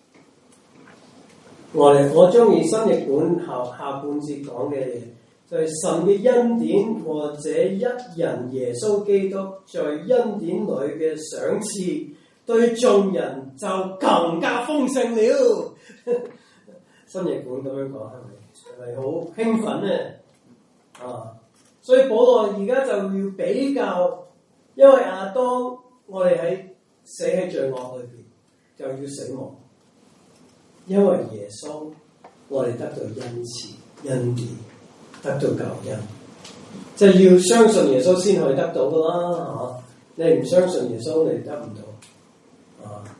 我哋我中意新譯本下下半節講嘅嘢，就係、是、神嘅恩典和這一人耶穌基督在恩典裏嘅賞賜，對眾人就更加豐盛了。新譯本咁樣講係咪？係咪好興奮咧？啊！所以保羅而家就要比較，因為亞當我哋喺死喺罪惡裏邊，就要死亡。因為耶穌，我哋得到恩賜、恩典，得到救恩，即係要相信耶穌先可以得到噶啦嚇。你唔相信耶穌，你得唔到。啊，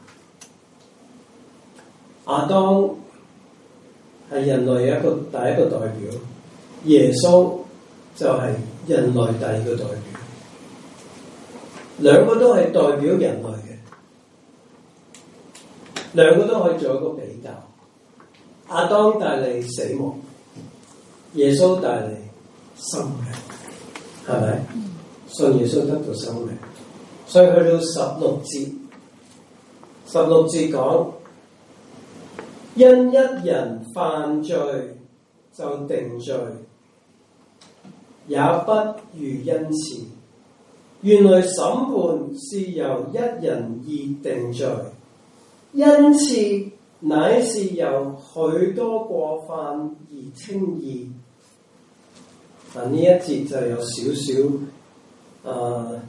亞當係人類一個第一個代表，耶穌就係人類第二個代表，兩個都係代表人類嘅。 兩個都可以做一個比較。亞當帶嚟死亡，耶穌帶嚟生命，係咪？信耶穌得到生命，所以去到十六節，十六節講，因一人犯罪就定罪，也不如恩賜。原來審判是由一人而定罪，恩賜乃是由許多過犯而稱義。嗱，呢一節就有少少誒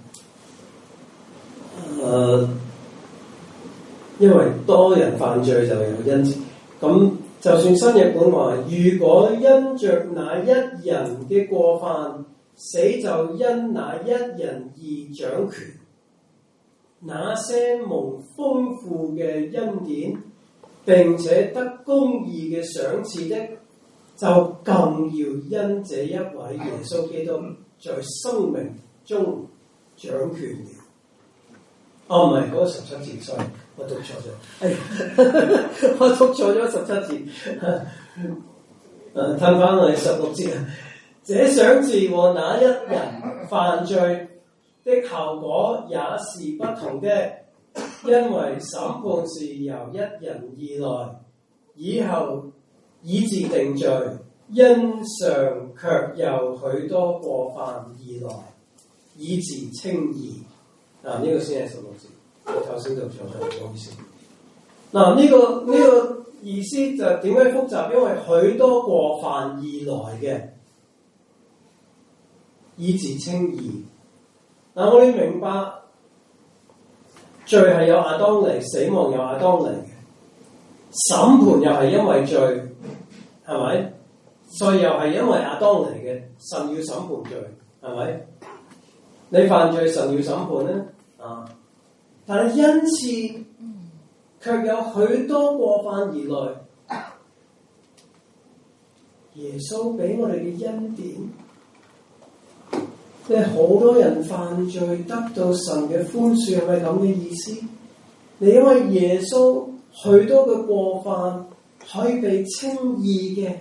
誒，因為多人犯罪就有恩賜。咁就算新譯本話，如果因着那一人嘅過犯，死就因那一人而掌權，那些蒙豐富嘅恩典並且得公義嘅賞賜的，就更要因這一位耶穌基督在生命中掌權了。哦，唔係嗰個十七節，sorry，我讀錯咗。哎，我讀錯咗十七節。誒，睇翻我哋十六節啊。這賞賜和那一人犯罪的後果也是不同的，因為審判是由一人而來，以後以致定罪，因上卻有許多過犯而來，以致稱義。嗱，呢個先係十六節，我頭先讀錯咗，唔好意思。嗱，呢個呢個意思就點解複雜？因為許多過犯而來嘅。以致稱義。嗱，我哋明白罪係有亞當嚟，死亡有亞當嚟嘅，審判又係因為罪，係咪？所以又係因為亞當嚟嘅，神要審判罪，係咪？你犯罪，神要審判咧，啊！但係恩賜卻有許多過犯而來，耶穌俾我哋嘅恩典。即係好多人犯罪得到神嘅寬恕，係咪咁嘅意思？你因為耶穌許多嘅過犯可以被稱義嘅。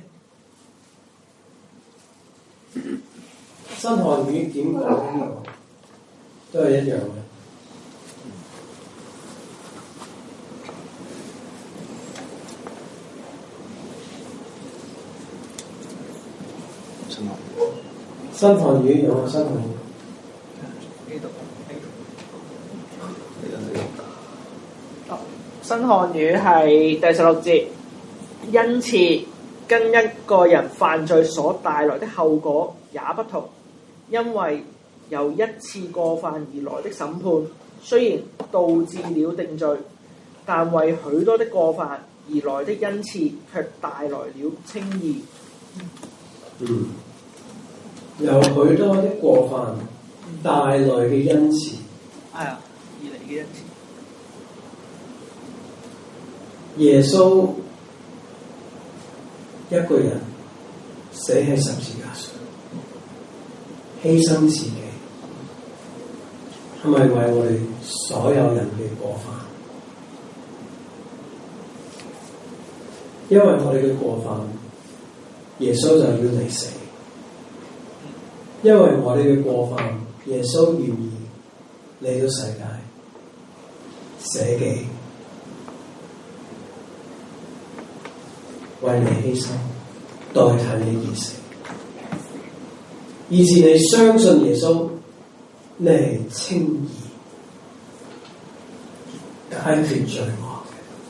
新漢語點講呢個？都係一樣嘅。新漢語有冇新漢語？ 呢度呢度。哦，新漢語係第十六節，恩賜跟一個人犯罪所帶來的後果也不同，因為由一次過犯而來的審判，雖然導致了定罪，但為許多的過犯而來的恩賜卻帶來了稱義。 嗯。有許多的過犯帶來嘅恩賜， 係啊，而嚟嘅恩賜。 耶穌一個人死喺十字架上，犧牲自己，係咪為我哋所有人嘅過犯？因為我哋嘅過犯，耶穌就要嚟死。因為我哋嘅過犯，耶穌願意嚟到世界捨己，為你犧牲，代替你而死，以致你相信耶穌嚟稱義，解決罪惡。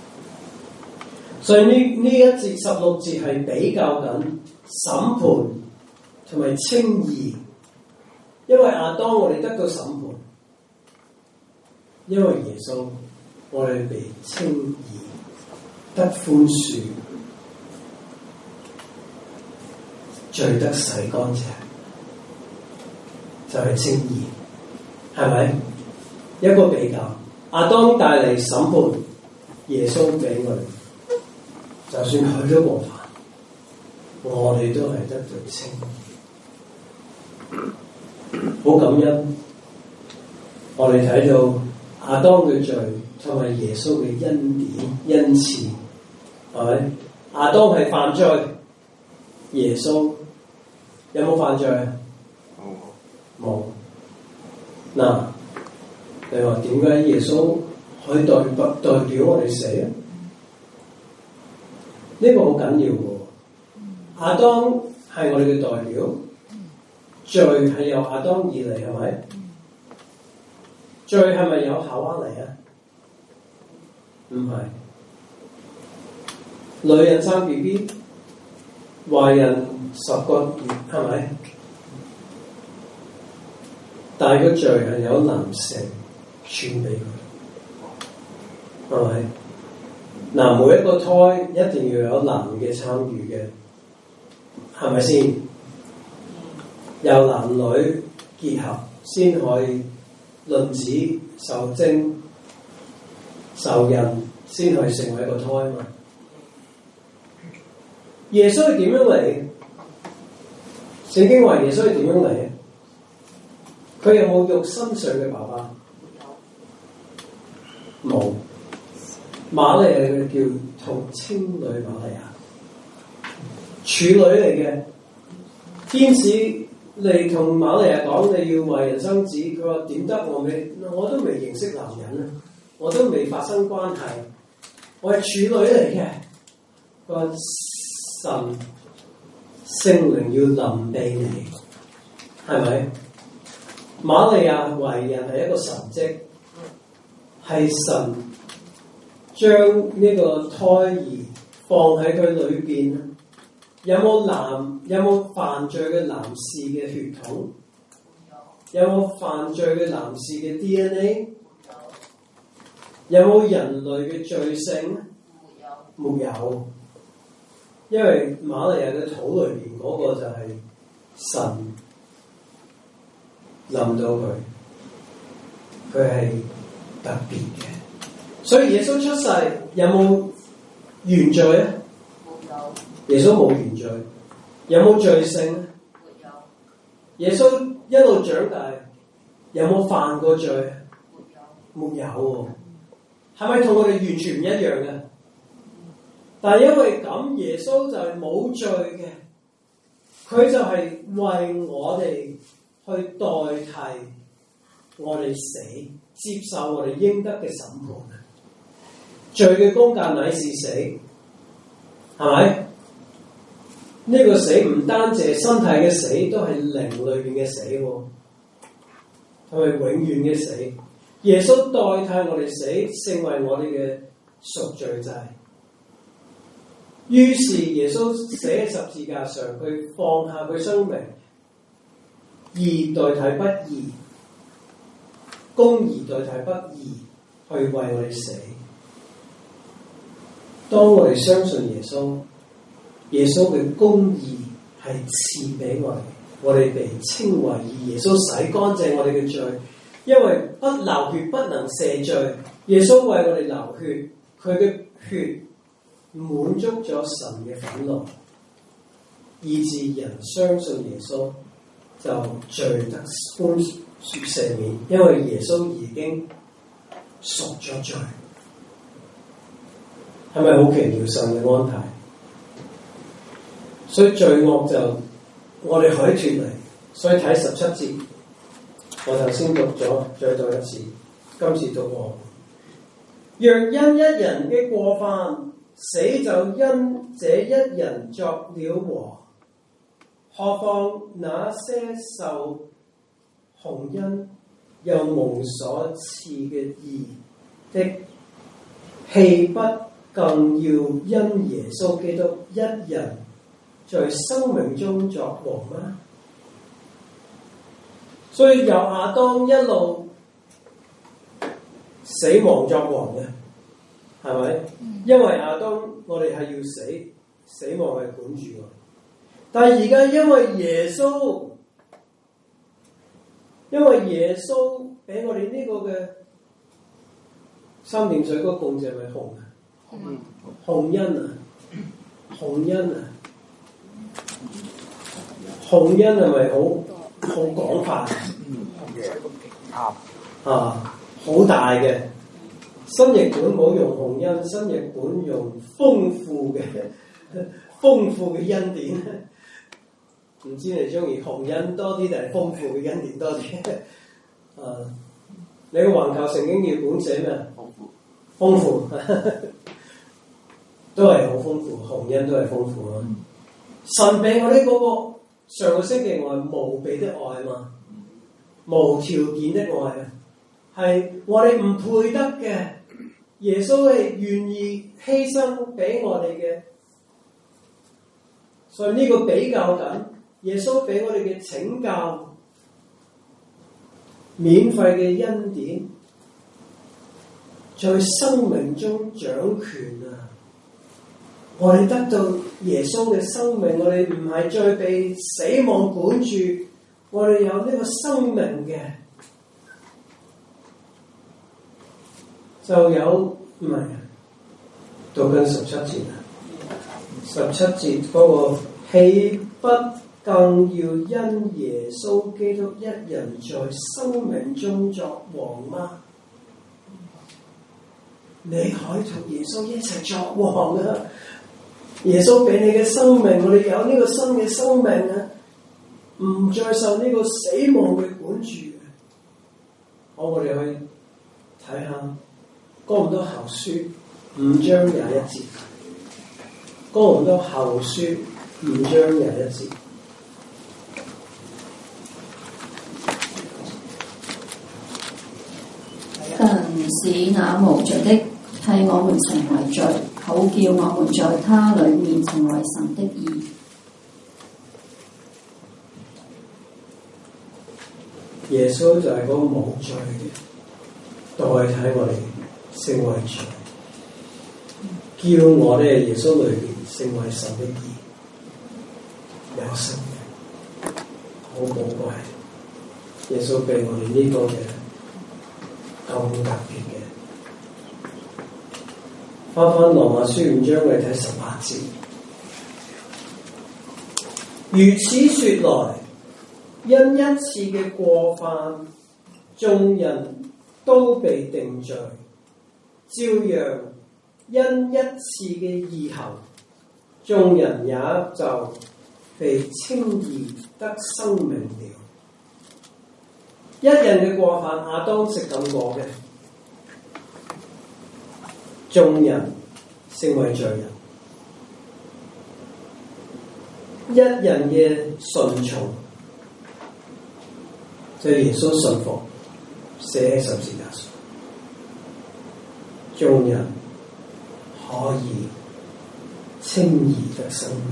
所以呢呢一節十六節係比較緊審判同埋稱義，因為亞當我哋得到審判，因為耶穌我哋被稱義，得寬恕，罪得洗乾淨，就係稱義，係咪？一個比較，亞當帶嚟審判，耶穌俾我哋，就算許多過犯，我哋都係得到稱義。好感恩，我哋睇到亞當嘅罪同埋耶穌嘅恩典恩賜，係咪？亞當係犯罪，耶穌有冇犯罪啊？冇。嗱，你話點解耶穌可以代表代表我哋死啊？呢個好緊要嘅。亞當係我哋嘅代表，罪係由亞當而嚟，係咪？罪係咪由夏娃嚟啊？唔係。女人生 B B， 懷孕十個月，係咪？但係個罪係由男性傳俾佢，係咪？嗱，每一個胎一定要有男嘅參與嘅，係咪先？有男女結合先可以卵子受精受孕，先可以成為一個胎嘛。耶穌係點樣嚟？聖經話耶穌係點樣嚟？佢有冇肉身上嘅爸爸？冇。瑪利亞佢叫同稱女瑪利亞，處女嚟嘅。天使嚟同瑪利亞講你要為人生子，佢話點得？我未，我都未認識男人啊，我都未發生關係，我係處女嚟嘅。佢話神聖靈要臨庇你，係咪？瑪利亞懷孕係一個神蹟，係神將呢個胎兒放喺佢裏邊。有冇男有冇犯罪嘅男士嘅血統？有冇犯罪嘅男士嘅 D N A？ 有冇人類嘅罪性？沒有，因為瑪利亞嘅肚裏邊嗰個就係神臨到佢，佢係特別嘅。所以耶穌出世有冇原罪啊？耶穌冇原罪，有冇罪性咧？耶穌一路長大，有冇犯過罪？沒有喎，係咪同我哋完全唔一樣嘅？但係因為咁，耶穌就係冇罪嘅，佢就係為我哋去代替我哋死，接受我哋應得嘅審判。罪嘅工價乃是死，係咪？呢個死唔單止係身體嘅死，都係靈裏邊嘅死喎，係咪永遠嘅死？耶穌代替我哋死，成為我哋嘅贖罪祭。於是耶穌死喺十字架上，佢放下佢生命，義代替不義，公義代替不義，去為我哋死。當我哋相信耶穌，耶穌嘅公義係賜俾我哋，我哋被稱為義。耶穌洗乾淨我哋嘅罪，因為不流血不能赦罪。耶穌為我哋流血，佢嘅血滿足咗神嘅憤怒，以致人相信耶穌就罪得寬赦免，因為耶穌已經贖咗罪。係咪好奇妙神嘅安排？所以罪惡就我哋可以脫離。所以睇十七節，我頭先讀咗，再讀一次，今次讀我。若因一人嘅過犯，死就因這一人作了禍，何況那些受洪恩又蒙所賜嘅義的，豈不更要因耶穌基督一人在生命中作王嗎？所以由亞當一路死亡作王嘅，係咪？因為亞當我哋係要死，死亡係管住我。但係而家因為耶穌，因為耶穌俾我哋呢個嘅三點水嗰個共字係咪紅啊？嗯，洪恩啊，洪恩啊，洪恩係咪好好廣泛？啊， 好大嘅。新譯本冇用洪恩，新譯本用豐富嘅豐富嘅恩典。唔知你中意洪恩多啲定係豐富嘅恩典多啲？啊，你個環球聖經譯本寫咩？豐富，豐富，都係好豐富，洪恩都係豐富啊！神俾我哋嗰個上個星期我係無比的愛嘛，無條件的愛啊，係我哋唔配得嘅，耶穌係願意犧牲俾我哋嘅，所以呢個比較緊，耶穌俾我哋嘅拯救。免費嘅恩典，在生命中掌權啊！我哋得到耶穌嘅生命，我哋唔係再被死亡管住，我哋有呢個生命嘅，就有唔係到緊十七節啊！十七節嗰個豈不更要因耶穌基督一人在生命中作王嗎？你可以同耶穌一齊作王啊！耶穌俾你嘅生命，我哋有呢個新嘅生命啊，唔再受呢個死亡嘅管住。好，我哋去睇下哥林多後書五章廿一節。哥林多後書五章廿一節。 但使那無罪的替我們成為罪，好叫我們在他裡面成為神的義。 耶穌就係嗰個無罪嘅，代替我哋成為罪，叫我哋耶穌裏邊成為神的義，有生命，好寶貴。耶穌俾我哋呢個嘅咁特別嘅。翻返羅馬書五章，我哋睇十八節。如此說來，因一次嘅過犯，眾人都被定罪；照樣因一次嘅義行，眾人也就被稱義得生命了。一人嘅過犯，亞當食禁果嘅，眾人成為罪人；一人嘅順從，就係耶穌順服，死喺十字架上，眾人可以稱義得生命。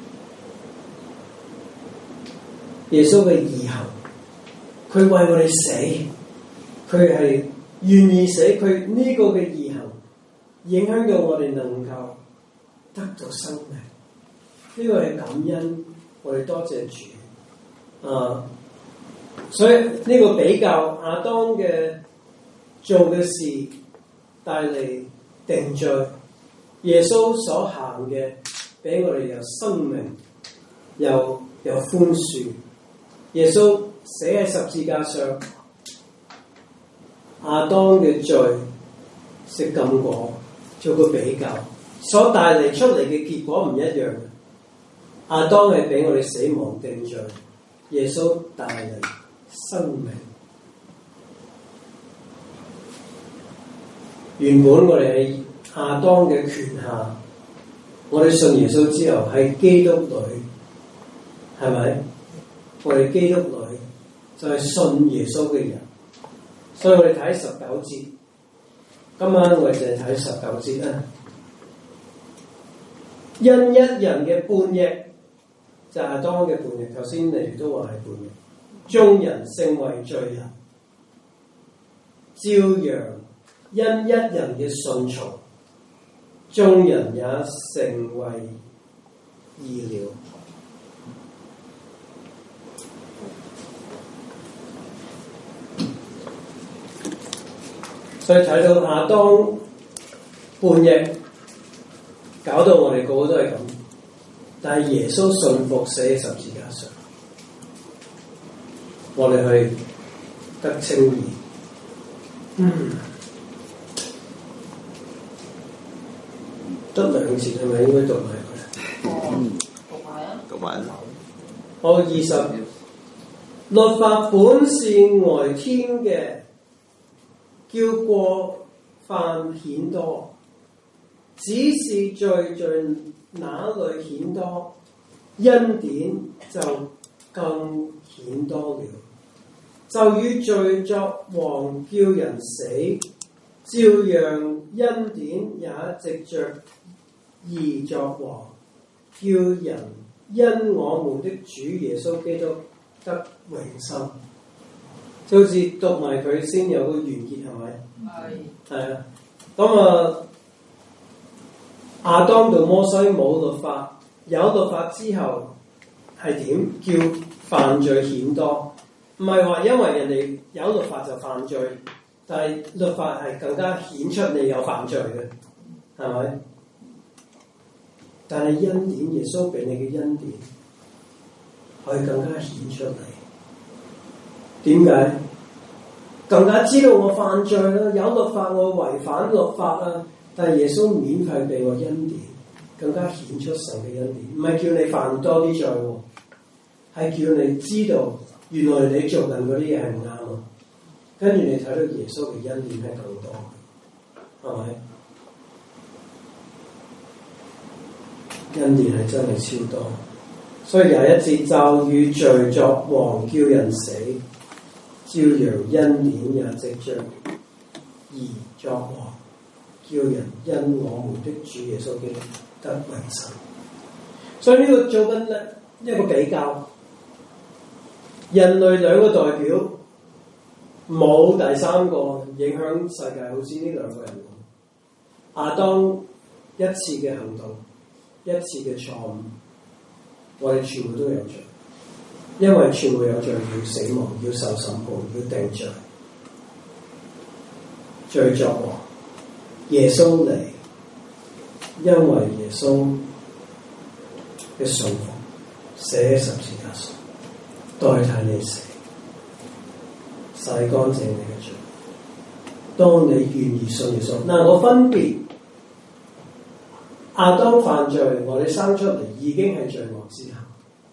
耶穌嘅義行，佢為我哋死，佢係願意死，佢呢個嘅義行影響到我哋能夠得到生命。呢、這個係感恩，我哋多謝主啊！所以呢個比較亞當嘅做嘅事帶嚟定罪，耶穌所行嘅俾我哋有生命，又有寬恕。耶穌死喺十字架上，亞當嘅罪食禁果，做個比較，所帶嚟出嚟嘅結果唔一樣。亞當係俾我哋死亡定罪，耶穌帶嚟生命。原本我哋喺亞當嘅權下，我哋信耶穌之後喺基督裏，係咪？我哋基督裏就係信耶穌嘅人，所以我哋睇十九節。今晚我哋就係睇十九節啦。因一人嘅叛逆，就係亞當嘅叛逆。頭先你哋都話係叛逆，眾人成為罪人，照樣因一人嘅順從，眾人也成為義了。所以睇到亞當叛逆，搞到我哋個個都係咁。但係耶穌順服死喺十字架上，我哋去得稱義， 嗯，得兩節係咪應該讀埋佢？ 哦，讀埋啊！ 讀埋好，二十，律法本是外添嘅，叫過犯顯多，只是罪在哪裏顯多，恩典就更顯多了。就與罪作王叫人死，照樣恩典也藉着義作王，叫人因我們的主耶穌基督得永生。就好似讀埋佢先有個完結，係咪？係。係啊。咁啊，亞當同摩西冇律法，有律法之後係點？叫犯罪顯多。唔係話因為人哋有律法就犯罪，但係律法係更加顯出你有犯罪嘅，係咪？但係恩典，耶穌俾你嘅恩典，可以更加顯出嚟。點解？更加知道我犯罪啦，有律法我違反律法啦，但係耶穌免費俾我恩典，更加顯出神嘅恩典。唔係叫你犯多啲罪喎，係叫你知道。原來你做緊嗰啲嘢係唔啱啊！跟住你睇到耶穌嘅恩典係更多，係咪？恩典係真係超多，所以廿一節就與罪作王叫人死，照樣恩典也藉着義作王，叫人因我們的主耶穌基督得永生。所以呢個做緊咧一個比較。人類兩個代表，冇第三個影響世界，好似呢兩個人咁。亞當一次嘅行動，一次嘅錯誤，我哋全部都有罪，因為全部有罪要死亡，要受審判，要定罪。罪作王，耶穌嚟，因為耶穌嘅信服，寫十字架上。代替你死，洗乾淨你嘅罪。當你願意信耶穌，嗱，我分別亞當犯罪，我哋生出嚟已經係罪惡之後。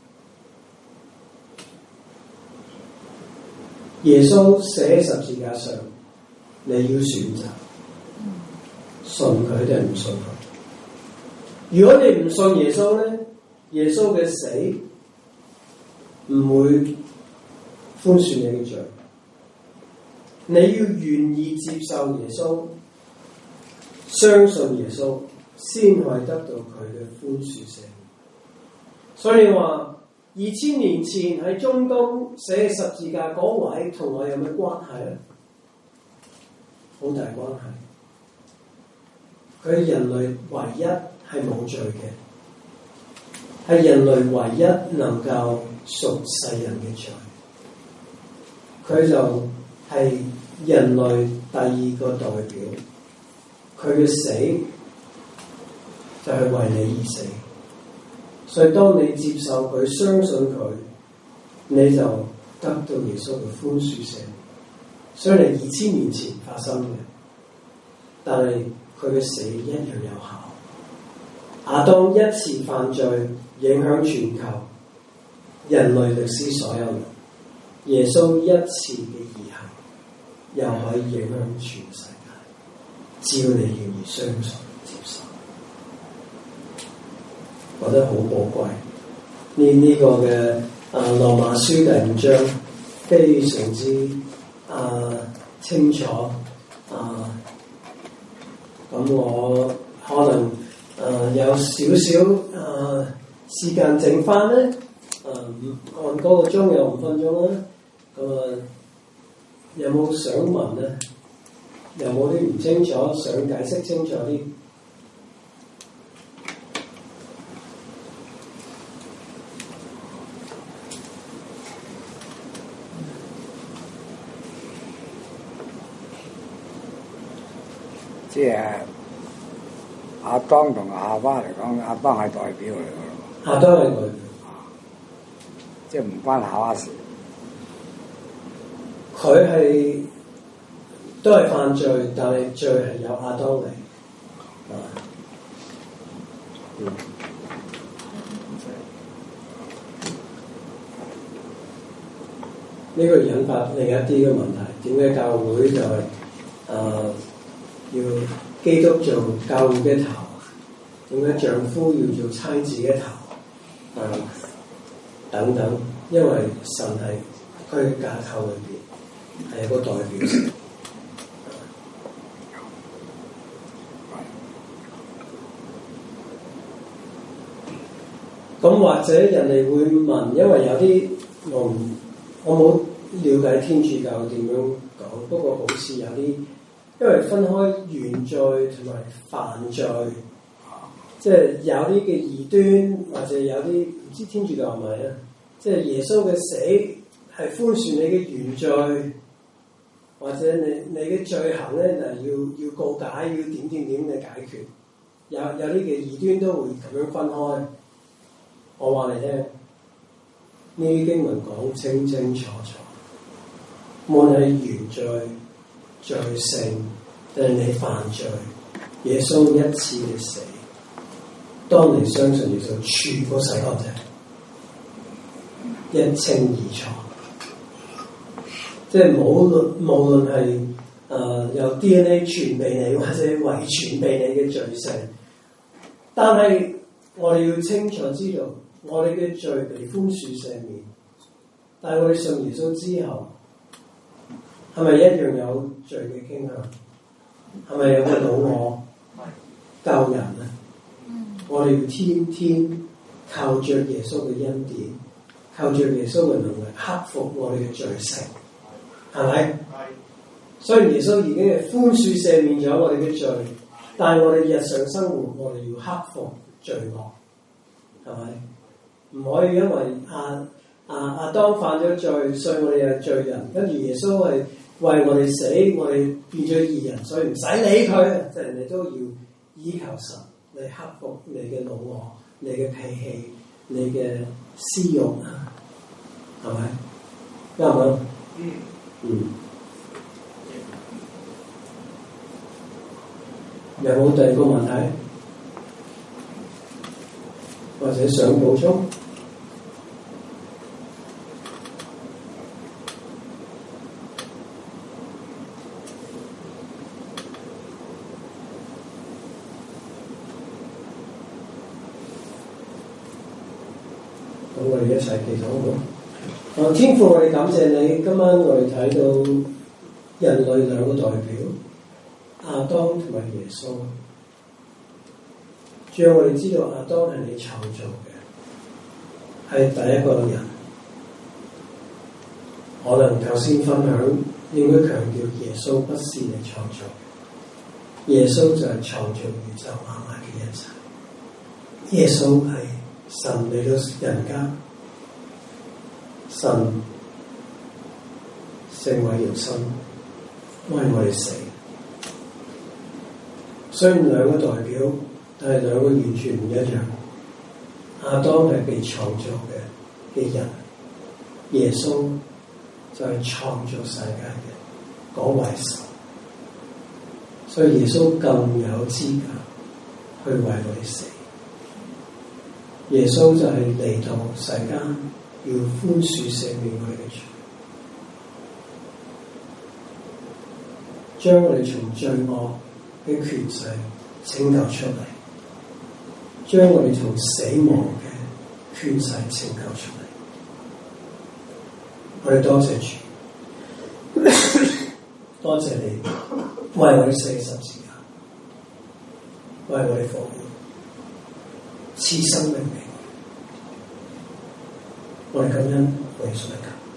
耶穌寫十字架上，你要選擇信佢定唔信佢。如果你唔信耶穌咧，耶穌嘅死唔會寬恕你嘅罪，你要願意接受耶穌，相信耶穌，先可以得到佢嘅寬恕性。所以你話二千年前喺中東寫十字架嗰位，同我有咩關係咧？好大關係。佢人類唯一係冇罪嘅，係人類唯一能夠贖世人嘅罪，佢就係人類第二個代表，佢嘅死就係為你而死，所以當你接受佢、相信佢，你就得到耶穌嘅寬恕性。所以你二千年前發生嘅，但係佢嘅死一樣有效。亞當一次犯罪影響全球人類歷史所有人，耶穌一次嘅義行又可以影響全世界，只要你願意相信接受，覺得好寶貴。呢呢、這個嘅啊羅馬書第五章非常之啊清楚啊，咁我可能啊有少少啊時間剩翻咧。誒、嗯、按嗰個鐘有五分鐘啦，咁啊有冇想問咧？有冇啲唔清楚想解釋清楚啲？ 即係亞當同夏娃嚟講，亞當係代表嚟嘅咯。 亞當係代表。 即係唔關夏娃事， 佢係代都係犯罪，但係罪係由亞當嚟啊。嗯。呢個引發另一啲嘅問題，點解教會就係、是、誒、呃、要基督做教會嘅頭？點解丈夫要做妻子嘅頭？誒、呃、等等，因為神係佢嘅架構裏邊係一個代表性。咁、呃、或者人哋會問，因為有啲我唔。我冇了解天主教點樣講，不過好似有啲，因為分開原罪同埋犯罪，即係有啲嘅異端，或者有啲唔知天主教係咪啊？即係耶穌嘅死係寬恕你嘅原罪，或者你你嘅罪行咧就要要告解，要點點點嘅解決。有有啲嘅異端都會咁樣分開。我話你聽。呢啲經文講清清楚楚，無論係原罪、罪性定係你犯罪，耶穌一次嘅死，當你相信耶穌，全部洗乾淨，一清二楚。即係無論無論係誒由 D N A 傳俾你，或者遺傳俾你嘅罪性，但係我哋要清楚知道。我哋嘅罪被寬恕赦免，但係我哋信耶穌之後，係咪一樣有罪嘅傾向？係咪有個老我救人啊？我哋要天天靠着耶穌嘅恩典，靠着耶穌嘅能力克服我哋嘅罪性，係咪？係。所以耶穌已經係寬恕赦免咗我哋嘅罪，但係我哋日常生活我哋要克服罪惡，係咪？唔可以因為亞亞亞當犯咗罪，所以我哋係罪人。跟住耶穌係為我哋死，我哋變咗義人，所以唔使理佢。即係你都要依靠神嚟克服你嘅老我、你嘅脾氣、你嘅私慾啊，係咪？啱唔啱？嗯嗯。有冇第二個問題？或者想補充？咁我哋一齊祈禱好唔好？天父，我哋感謝你，今晚我哋睇到人類兩個代表，亞當同埋耶穌。主要我哋知道亞當係你創造嘅，係第一個人。可能頭先分享應該強調耶穌不是你創造嘅，耶穌就係創造宇宙萬物嘅一切。耶穌係神嚟到人間，神成為肉身，為我哋死。雖然兩個代表，但係兩個完全唔一樣。亞當係被創造嘅嘅人，耶穌就係創造世界嘅嗰位神，所以耶穌更有資格去為我哋死。耶穌就係嚟到世間，要寬恕赦免我哋嘅罪，將我哋從罪惡嘅權勢拯救出嚟，將我哋從死亡嘅權勢拯救出嚟。我哋多謝主，多謝你為我哋死十字架，為我哋復活，賜生命俾我哋。我哋感恩，我哋信你。